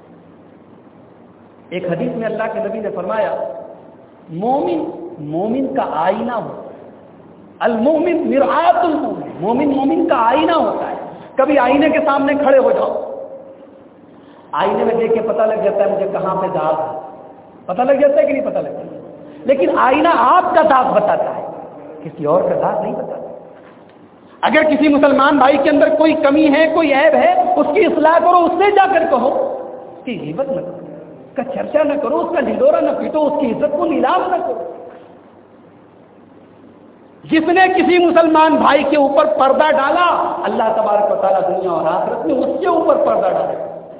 ایک حدیث میں اللہ کے نبی نے فرمایا مومن مومن کا آئینہ ہو، المومن مرآت المومن، مومن مومن کا آئینہ ہوتا ہے. کبھی آئینے کے سامنے کھڑے ہو جاؤ، آئینے میں دیکھ کے پتہ لگ جاتا ہے مجھے کہاں پہ داغ ہے، پتہ لگ جاتا ہے کہ نہیں پتہ لگتا، لیکن آئینہ آپ کا داغ بتاتا ہے، کسی اور کا داغ نہیں بتاتا. اگر کسی مسلمان بھائی کے اندر کوئی کمی ہے، کوئی عیب ہے، اس کی اصلاح کرو، اس سے جا کر کہو، اس کی غیبت نہ کرو، اس کا چرچا نہ کرو، اس کا ڈھڈورا نہ پیٹو، اس کی عزت کو نیلام نہ کرو. جس نے کسی مسلمان بھائی کے اوپر پردہ ڈالا، اللہ تبارک و تعالیٰ دنیا اور آخرت میں اس کے اوپر پردہ ڈالے.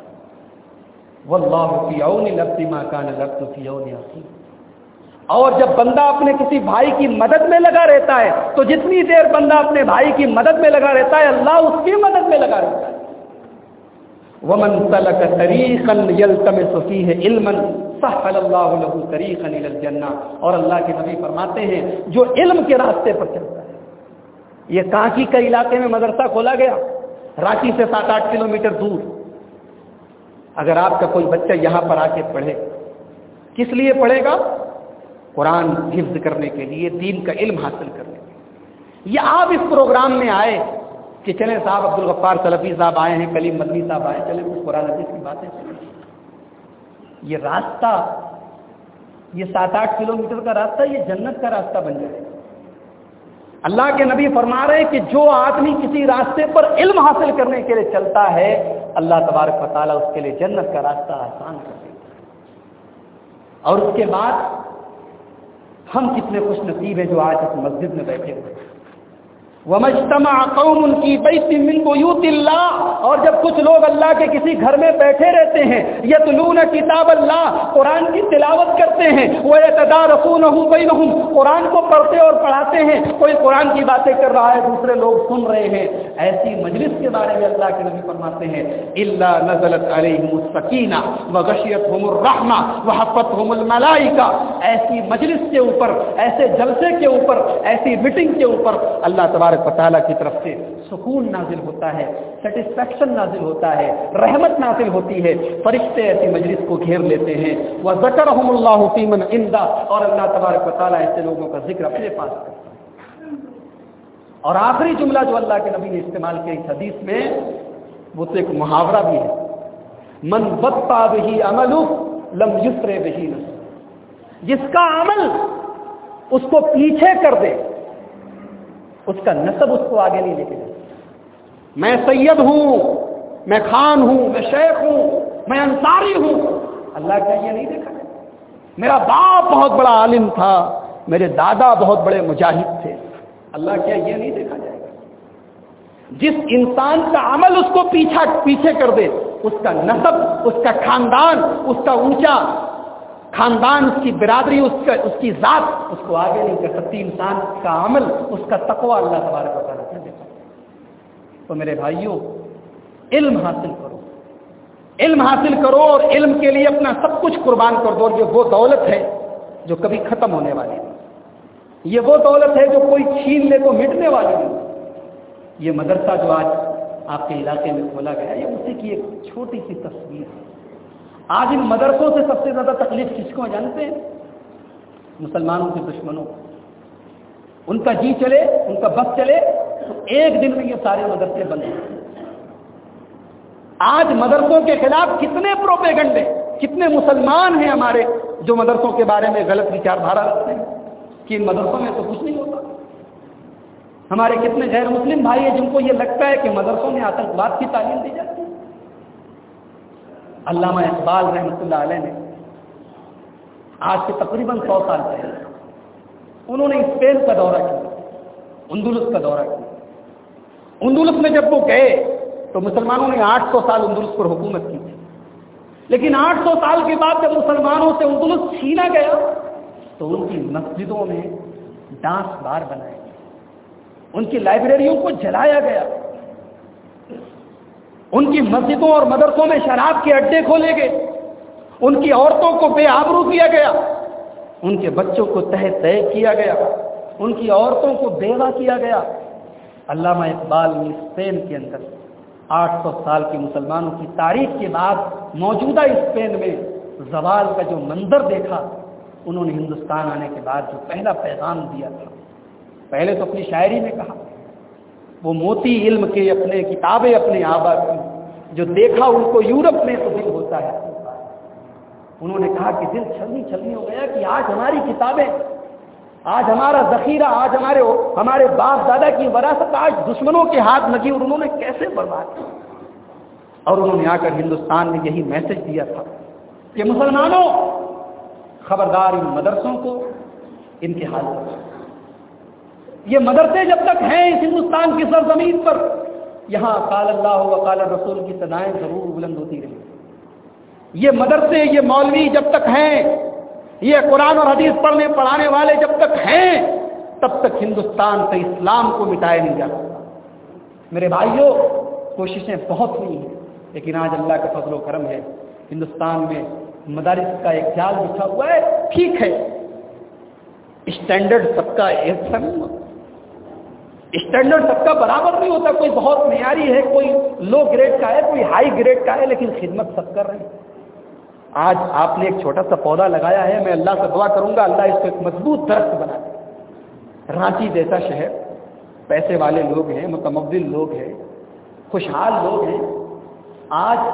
واللہ فی عون العبد ما کان العبد فی عون اخیہ. اور جب بندہ اپنے کسی بھائی کی مدد میں لگا رہتا ہے تو جتنی دیر بندہ اپنے بھائی کی مدد میں لگا رہتا ہے، اللہ اس کی مدد میں لگا رہتا ہے. ومن سلک طریقا یلتمس فیہ علما سہل اللہ لہ طریقا الی الجنہ. اور اللہ کے نبی فرماتے ہیں جو علم کے راستے پر چلتا ہے. یہ کانکی کے علاقے میں مدرسہ کھولا گیا، رانچی سے سات آٹھ کلو میٹر دور. اگر آپ کا کوئی بچہ یہاں پر آ کے پڑھے، کس لیے پڑھے گا؟ قرآن حفظ کرنے کے لیے، دین کا علم حاصل کرنے کے لیے. یہ آپ اس پروگرام میں آئے کہ چلیں صاحب عبد الغفار سلفی صاحب آئے ہیں، کلیم مدنی صاحب آئے، چلیں کچھ قرآن حدیث کی باتیں چلیں. یہ راستہ، یہ سات آٹھ کلو میٹر کا راستہ، یہ جنت کا راستہ بن جائے. اللہ کے نبی فرما رہے ہیں کہ جو آدمی کسی راستے پر علم حاصل کرنے کے لیے چلتا ہے اللہ تبارک و تعالیٰ اس کے لیے جنت کا راستہ آسان کر دیتا ہے۔ اور اس کے بعد ہم کتنے خوش نصیب ہیں جو آج اس مسجد میں بیٹھے ہوئے ہیں۔ وَمَجْتَمَعَ قَوْمٌ فِي بَيْتٍ مِّن بُيُوتِ اللَّهِ، اور جب کچھ لوگ اللہ کے کسی گھر میں بیٹھے رہتے ہیں، یتلون کتاب اللہ، قرآن کی تلاوت کرتے ہیں، وَيَتَدَارَسُونَهُ بَيْنَهُمْ، قرآن کو پڑھتے اور پڑھاتے ہیں، کوئی قرآن کی باتیں کر رہا ہے دوسرے لوگ سن رہے ہیں، ایسی مجلس کے بارے میں اللہ کے نبی فرماتے ہیں إِلَّا نَزَلَتْ عَلَيْهِمُ السَّكِينَةُ وَغَشِيَتْهُمُ الرَّحْمَةُ وَحَفَّتْهُمُ الْمَلَائِكَةُ، ایسی مجلس کے اوپر، ایسے جلسے کے اوپر، ایسی میٹنگ کے اوپر اللہ تبارک و تعالیٰ کی طرف سے سکون نازل ہوتا ہے، سیٹسفیکشن نازل ہوتا ہے، رحمت نازل ہوتی ہے، فرشتے ایسی مجلس کو گھیر لیتے ہیں۔ وَذَكَرَهُمُ اللَّهُ فِي مَنْ عِندَهُ، اور اللہ تبارک و تعالیٰ ایسے لوگوں کا ذکر اپنے پاس کرتا ہے۔ اور آخری جملہ جو اللہ کے نبی نے استعمال کیا اس حدیث میں وہ تو ایک محاورہ بھی ہے، من بطا بہ عملہ لم یسر بہ نسبہ، جس کا عمل اس کو پیچھے کر دے اس کا نسب اس کو آگے نہیں لے کے جائے۔ میں سید ہوں، میں خان ہوں، میں شیخ ہوں، میں انصاری ہوں، اللہ کا یہ نہیں دیکھا ہے۔ میرا باپ بہت بڑا عالم تھا، میرے دادا بہت بڑے مجاہد تھے، اللہ کیا یہ نہیں دیکھا جائے گا؟ جس انسان کا عمل اس کو پیچھا پیچھے کر دے اس کا نسب، اس کا خاندان، اس کا اونچا خاندان، اس کی برادری، اس کا اس کی ذات اس کو آگے نہیں کر سکتی۔ انسان کا عمل، اس کا تقوی اللہ تبارک و تعالیٰ سے دیکھا۔ تو میرے بھائیوں، علم حاصل کرو، علم حاصل کرو اور علم کے لیے اپنا سب کچھ قربان کر دو۔ یہ وہ دولت ہے جو کبھی ختم ہونے والی نہیں، یہ وہ دولت ہے جو کوئی چھین لے تو مٹنے والی نہیں۔ یہ مدرسہ جو آج آپ کے علاقے میں کھولا گیا ہے یہ اسی کی ایک چھوٹی سی تصویر ہے۔ آج ان مدرسوں سے سب سے زیادہ تکلیف کس کو جانتے ہیں؟ مسلمانوں کے دشمنوں کو۔ ان کا جی چلے، ان کا بس چلے تو ایک دن میں یہ سارے مدرسے بند ہیں۔ آج مدرسوں کے خلاف کتنے پروپیگنڈے، کتنے مسلمان ہیں ہمارے جو مدرسوں کے بارے میں غلط وچار دھارا رکھتے ہیں کہ ان مدرسوں میں تو کچھ نہیں ہوتا۔ ہمارے کتنے غیر مسلم بھائی ہیں جن کو یہ لگتا ہے کہ مدرسوں میں آتنکواد کی تعلیم دی جاتی ہے۔ علامہ اقبال رحمۃ اللہ علیہ نے آج سے تقریباً سو سال پہلے انہوں نے اسپین کا دورہ کیا، اندلس کا دورہ کیا۔ اندلس میں جب وہ گئے تو مسلمانوں نے آٹھ سو سال اندلس پر حکومت کی تھی، لیکن آٹھ سو سال کے بعد جب مسلمانوں سے اندلس چھینا گیا تو ان کی مسجدوں میں ڈانس بار بنائے گئے، ان کی لائبریریوں کو جلایا گیا، ان کی مسجدوں اور مدرسوں میں شراب کے اڈے کھولے گئے، ان کی عورتوں کو بے آبرو کیا گیا، ان کے بچوں کو تہ تہ کیا گیا، ان کی عورتوں کو بیوہ کیا گیا۔ علامہ اقبال نے اسپین کے اندر آٹھ سو سال کی مسلمانوں کی تاریخ کے بعد موجودہ اسپین میں زوال کا جو منظر دیکھا، انہوں نے ہندوستان آنے کے بعد جو پہلا پیغام دیا تھا، پہلے تو اپنی شاعری میں کہا، وہ موتی علم کے اپنے کتابیں اپنے آبا کی، جو دیکھا ان کو یورپ میں تو دل ہوتا ہے۔ انہوں نے کہا کہ دل چھلنی چھلنی ہو گیا کہ آج ہماری کتابیں، آج ہمارا ذخیرہ، آج ہمارے ہمارے باپ دادا کی وراثت آج دشمنوں کے ہاتھ لگی اور انہوں نے کیسے برباد کی۔ اور انہوں نے آ کر ہندوستان میں یہی میسج دیا تھا کہ مسلمانوں خبردار ان مدرسوں کو ان کے حال پر، یہ مدرسے جب تک ہیں اس ہندوستان کی سرزمین پر، یہاں قال اللہ و قال رسول کی صدائیں ضرور بلند ہوتی رہیں۔ یہ مدرسے، یہ مولوی جب تک ہیں، یہ قرآن اور حدیث پڑھنے پڑھانے والے جب تک ہیں، تب تک ہندوستان سے اسلام کو مٹایا نہیں جا سکتا۔ میرے بھائیوں، کوششیں بہت ہوئی ہیں، لیکن آج اللہ کا فضل و کرم ہے، ہندوستان میں مدارس کا ایک جال بچھا ہوا ہے۔ ٹھیک ہے، اسٹینڈرڈ سب کا ایک سا نہیں ہوتا، اسٹینڈرڈ سب کا برابر نہیں ہوتا، کوئی بہت معیاری ہے، کوئی لو گریڈ کا ہے، کوئی ہائی گریڈ کا ہے، لیکن خدمت سب کر رہے ہیں۔ آج آپ نے ایک چھوٹا سا پودا لگایا ہے، میں اللہ سے دعا کروں گا اللہ اس کو ایک مضبوط درخت بنا دے۔ رانچی جیسا شہر، پیسے والے لوگ ہیں، متمول لوگ ہیں، خوشحال لوگ ہیں، آج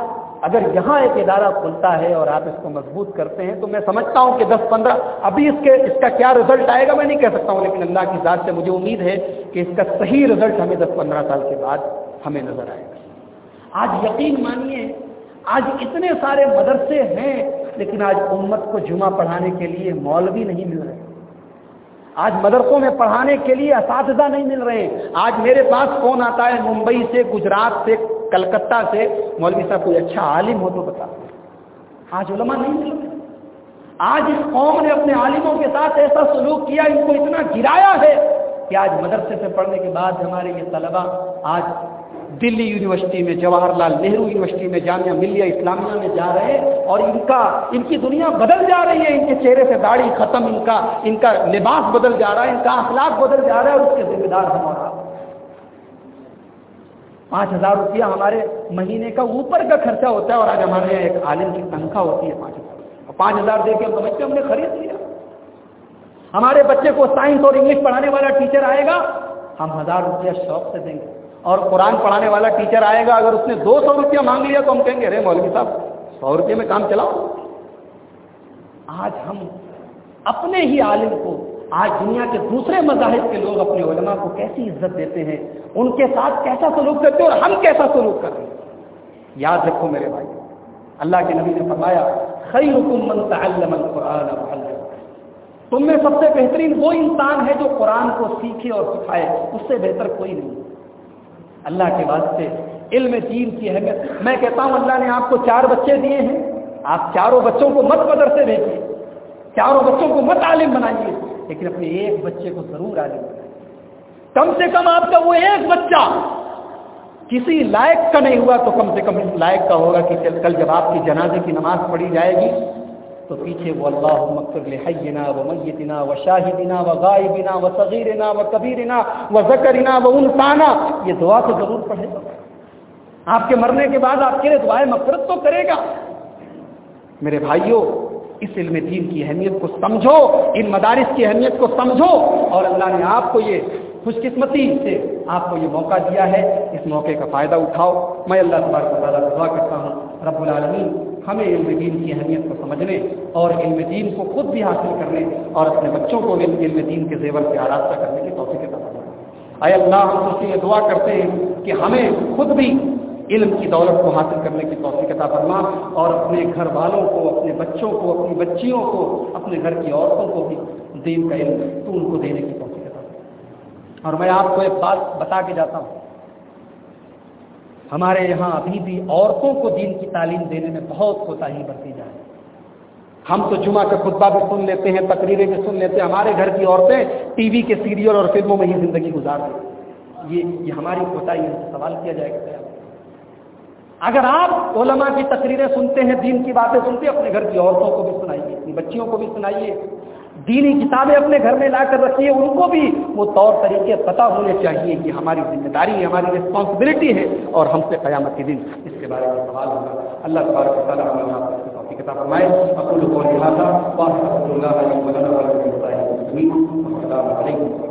اگر یہاں ایک ادارہ کھلتا ہے اور آپ اس کو مضبوط کرتے ہیں تو میں سمجھتا ہوں کہ دس پندرہ ابھی اس کے اس کا کیا رزلٹ آئے گا میں نہیں کہہ سکتا ہوں، لیکن اللہ کی ذات سے مجھے امید ہے کہ اس کا صحیح رزلٹ ہمیں دس پندرہ سال کے بعد ہمیں نظر آئے گا۔ آج یقین مانیے آج اتنے سارے مدرسے ہیں لیکن آج امت کو جمعہ پڑھانے کے لیے مولوی نہیں مل رہے، آج مدرسوں میں پڑھانے کے لیے اساتذہ نہیں مل رہے ہیں۔ آج میرے پاس فون آتا ہے ممبئی سے، گجرات سے، کلکتہ سے، مولوی صاحب کوئی اچھا عالم ہو تو بتا۔ آج علماء نہیں مل رہے۔ آج اس قوم نے اپنے عالموں کے ساتھ ایسا سلوک کیا، ان کو اتنا گرایا ہے کہ آج مدرسے سے پڑھنے کے بعد ہمارے یہ طلبہ آج دلی یونیورسٹی میں، جواہر لال نہرو یونیورسٹی میں، جامعہ ملیہ اسلامیہ میں جا رہے ہیں اور ان کا ان کی دنیا بدل جا رہی ہے، ان کے چہرے سے داڑھی ختم، ان کا ان کا لباس بدل جا رہا ہے، ان کا اخلاق بدل جا رہا ہے اور اس کے ذمہ دار ہم اور آپ۔ پانچ ہزار روپیہ ہمارے مہینے کا اوپر کا خرچہ ہوتا ہے اور آج ہمارے یہاں ایک عالم کی تنخواہ ہوتی ہے پانچ ہزار اور پانچ ہزار دے کے ہم سمجھتے ہم نے خرید لیا۔ ہمارے بچے کو سائنس اور انگلش پڑھانے والا ٹیچر آئے گا، ہم ہزار روپیہ شوق سے دیں گے، اور قرآن پڑھانے والا ٹیچر آئے گا، اگر اس نے دو سو روپیہ مانگ لیا تو ہم کہیں گے ارے مولوی صاحب سو روپئے میں کام چلاؤ۔ آج ہم اپنے ہی عالم کو، آج دنیا کے دوسرے مذاہب کے لوگ اپنے علماء کو کیسی عزت دیتے ہیں، ان کے ساتھ کیسا سلوک کرتے ہیں اور ہم کیسا سلوک کر رہے ہیں۔ یاد رکھو میرے بھائی، اللہ کے نبی نے فرمایا خیرکم من تعلم القرآن وعلمہ، تم میں سب سے بہترین وہ انسان ہے جو قرآن کو سیکھے اور سکھائے، اس سے بہتر کوئی نہیں۔ اللہ کے واسطے علم دین کی اہمیت، میں کہتا ہوں اللہ نے آپ کو چار بچے دیے ہیں، آپ چاروں بچوں کو مت مدرسے بھیجیے، چاروں بچوں کو مت عالم بنائیے، لیکن اپنے ایک بچے کو ضرور عالم بنائیے۔ کم سے کم آپ کا وہ ایک بچہ کسی لائق کا نہیں ہوا تو کم سے کم اس لائق کا ہوگا کہ کل جب آپ کی جنازے کی نماز پڑھی جائے گی تو پیچھے وہ اللہم اغفر لحینا و میتنا و شاہدنا و غائبنا و صغیرنا و کبیرنا و ذکرنا و انثانا، یہ دعا تو ضرور پڑھے گا۔ آپ کے مرنے کے بعد آپ کے لیے دعائیں مغفرت تو کرے گا۔ میرے بھائیوں، اس علم دین کی اہمیت کو سمجھو، ان مدارس کی اہمیت کو سمجھو، اور اللہ نے آپ کو یہ خوش قسمتی سے آپ کو یہ موقع دیا ہے، اس موقع کا فائدہ اٹھاؤ۔ میں اللہ تبارک و تعالیٰ سے دعا کرتا ہوں رب العالمین ہمیں علم دین کی اہمیت کو سمجھنے اور علم دین کو خود بھی حاصل کرنے اور اپنے بچوں کو علم دین کے زیور سے آراستہ کرنے کی توفیق عطا فرمائے۔ اے اللہ، ہم تجھ سے یہ دعا کرتے ہیں کہ ہمیں خود بھی علم کی دولت کو حاصل کرنے کی توفیق عطا فرما اور اپنے گھر والوں کو، اپنے بچوں کو، اپنی بچیوں کو، اپنے گھر کی عورتوں کو بھی دین کا علم تو ان کو دینے کی توفیق عطا فرما۔ اور میں آپ کو ایک بات بتا کے جاتا ہوں، ہمارے یہاں ابھی بھی عورتوں کو دین کی تعلیم دینے میں بہت کوتاہی برتی جا رہی ہے۔ ہم تو جمعہ کا خطبہ بھی سن لیتے ہیں، تقریریں بھی سن لیتے ہیں، ہمارے گھر کی عورتیں ٹی وی کے سیریل اور فلموں میں ہی زندگی گزار رہی ہیں۔ یہ یہ ہماری کوتاہی ہے، سوال کیا جائے گا۔ اگر آپ علماء کی تقریریں سنتے ہیں، دین کی باتیں سنتے ہیں، اپنے گھر کی عورتوں کو بھی سنائیے، اپنی بچیوں کو بھی سنائیے، دینی کتابیں اپنے گھر میں لا کر رکھیے، ان کو بھی وہ طور طریقے پتہ ہونے چاہیے کہ ہماری ذمہ داری ہے، ہماری رسپانسبلٹی ہے اور ہم سے قیامت کے دن اس کے بارے میں سوال ہوگا۔ اللہ تبارک و تعالیٰ ہمیں آپ کو توفیق عطا فرمائے۔ اقول قولی ھذا واستغفر اللہ لي ولكم ولسائر المسلمين۔ السلام علیکم۔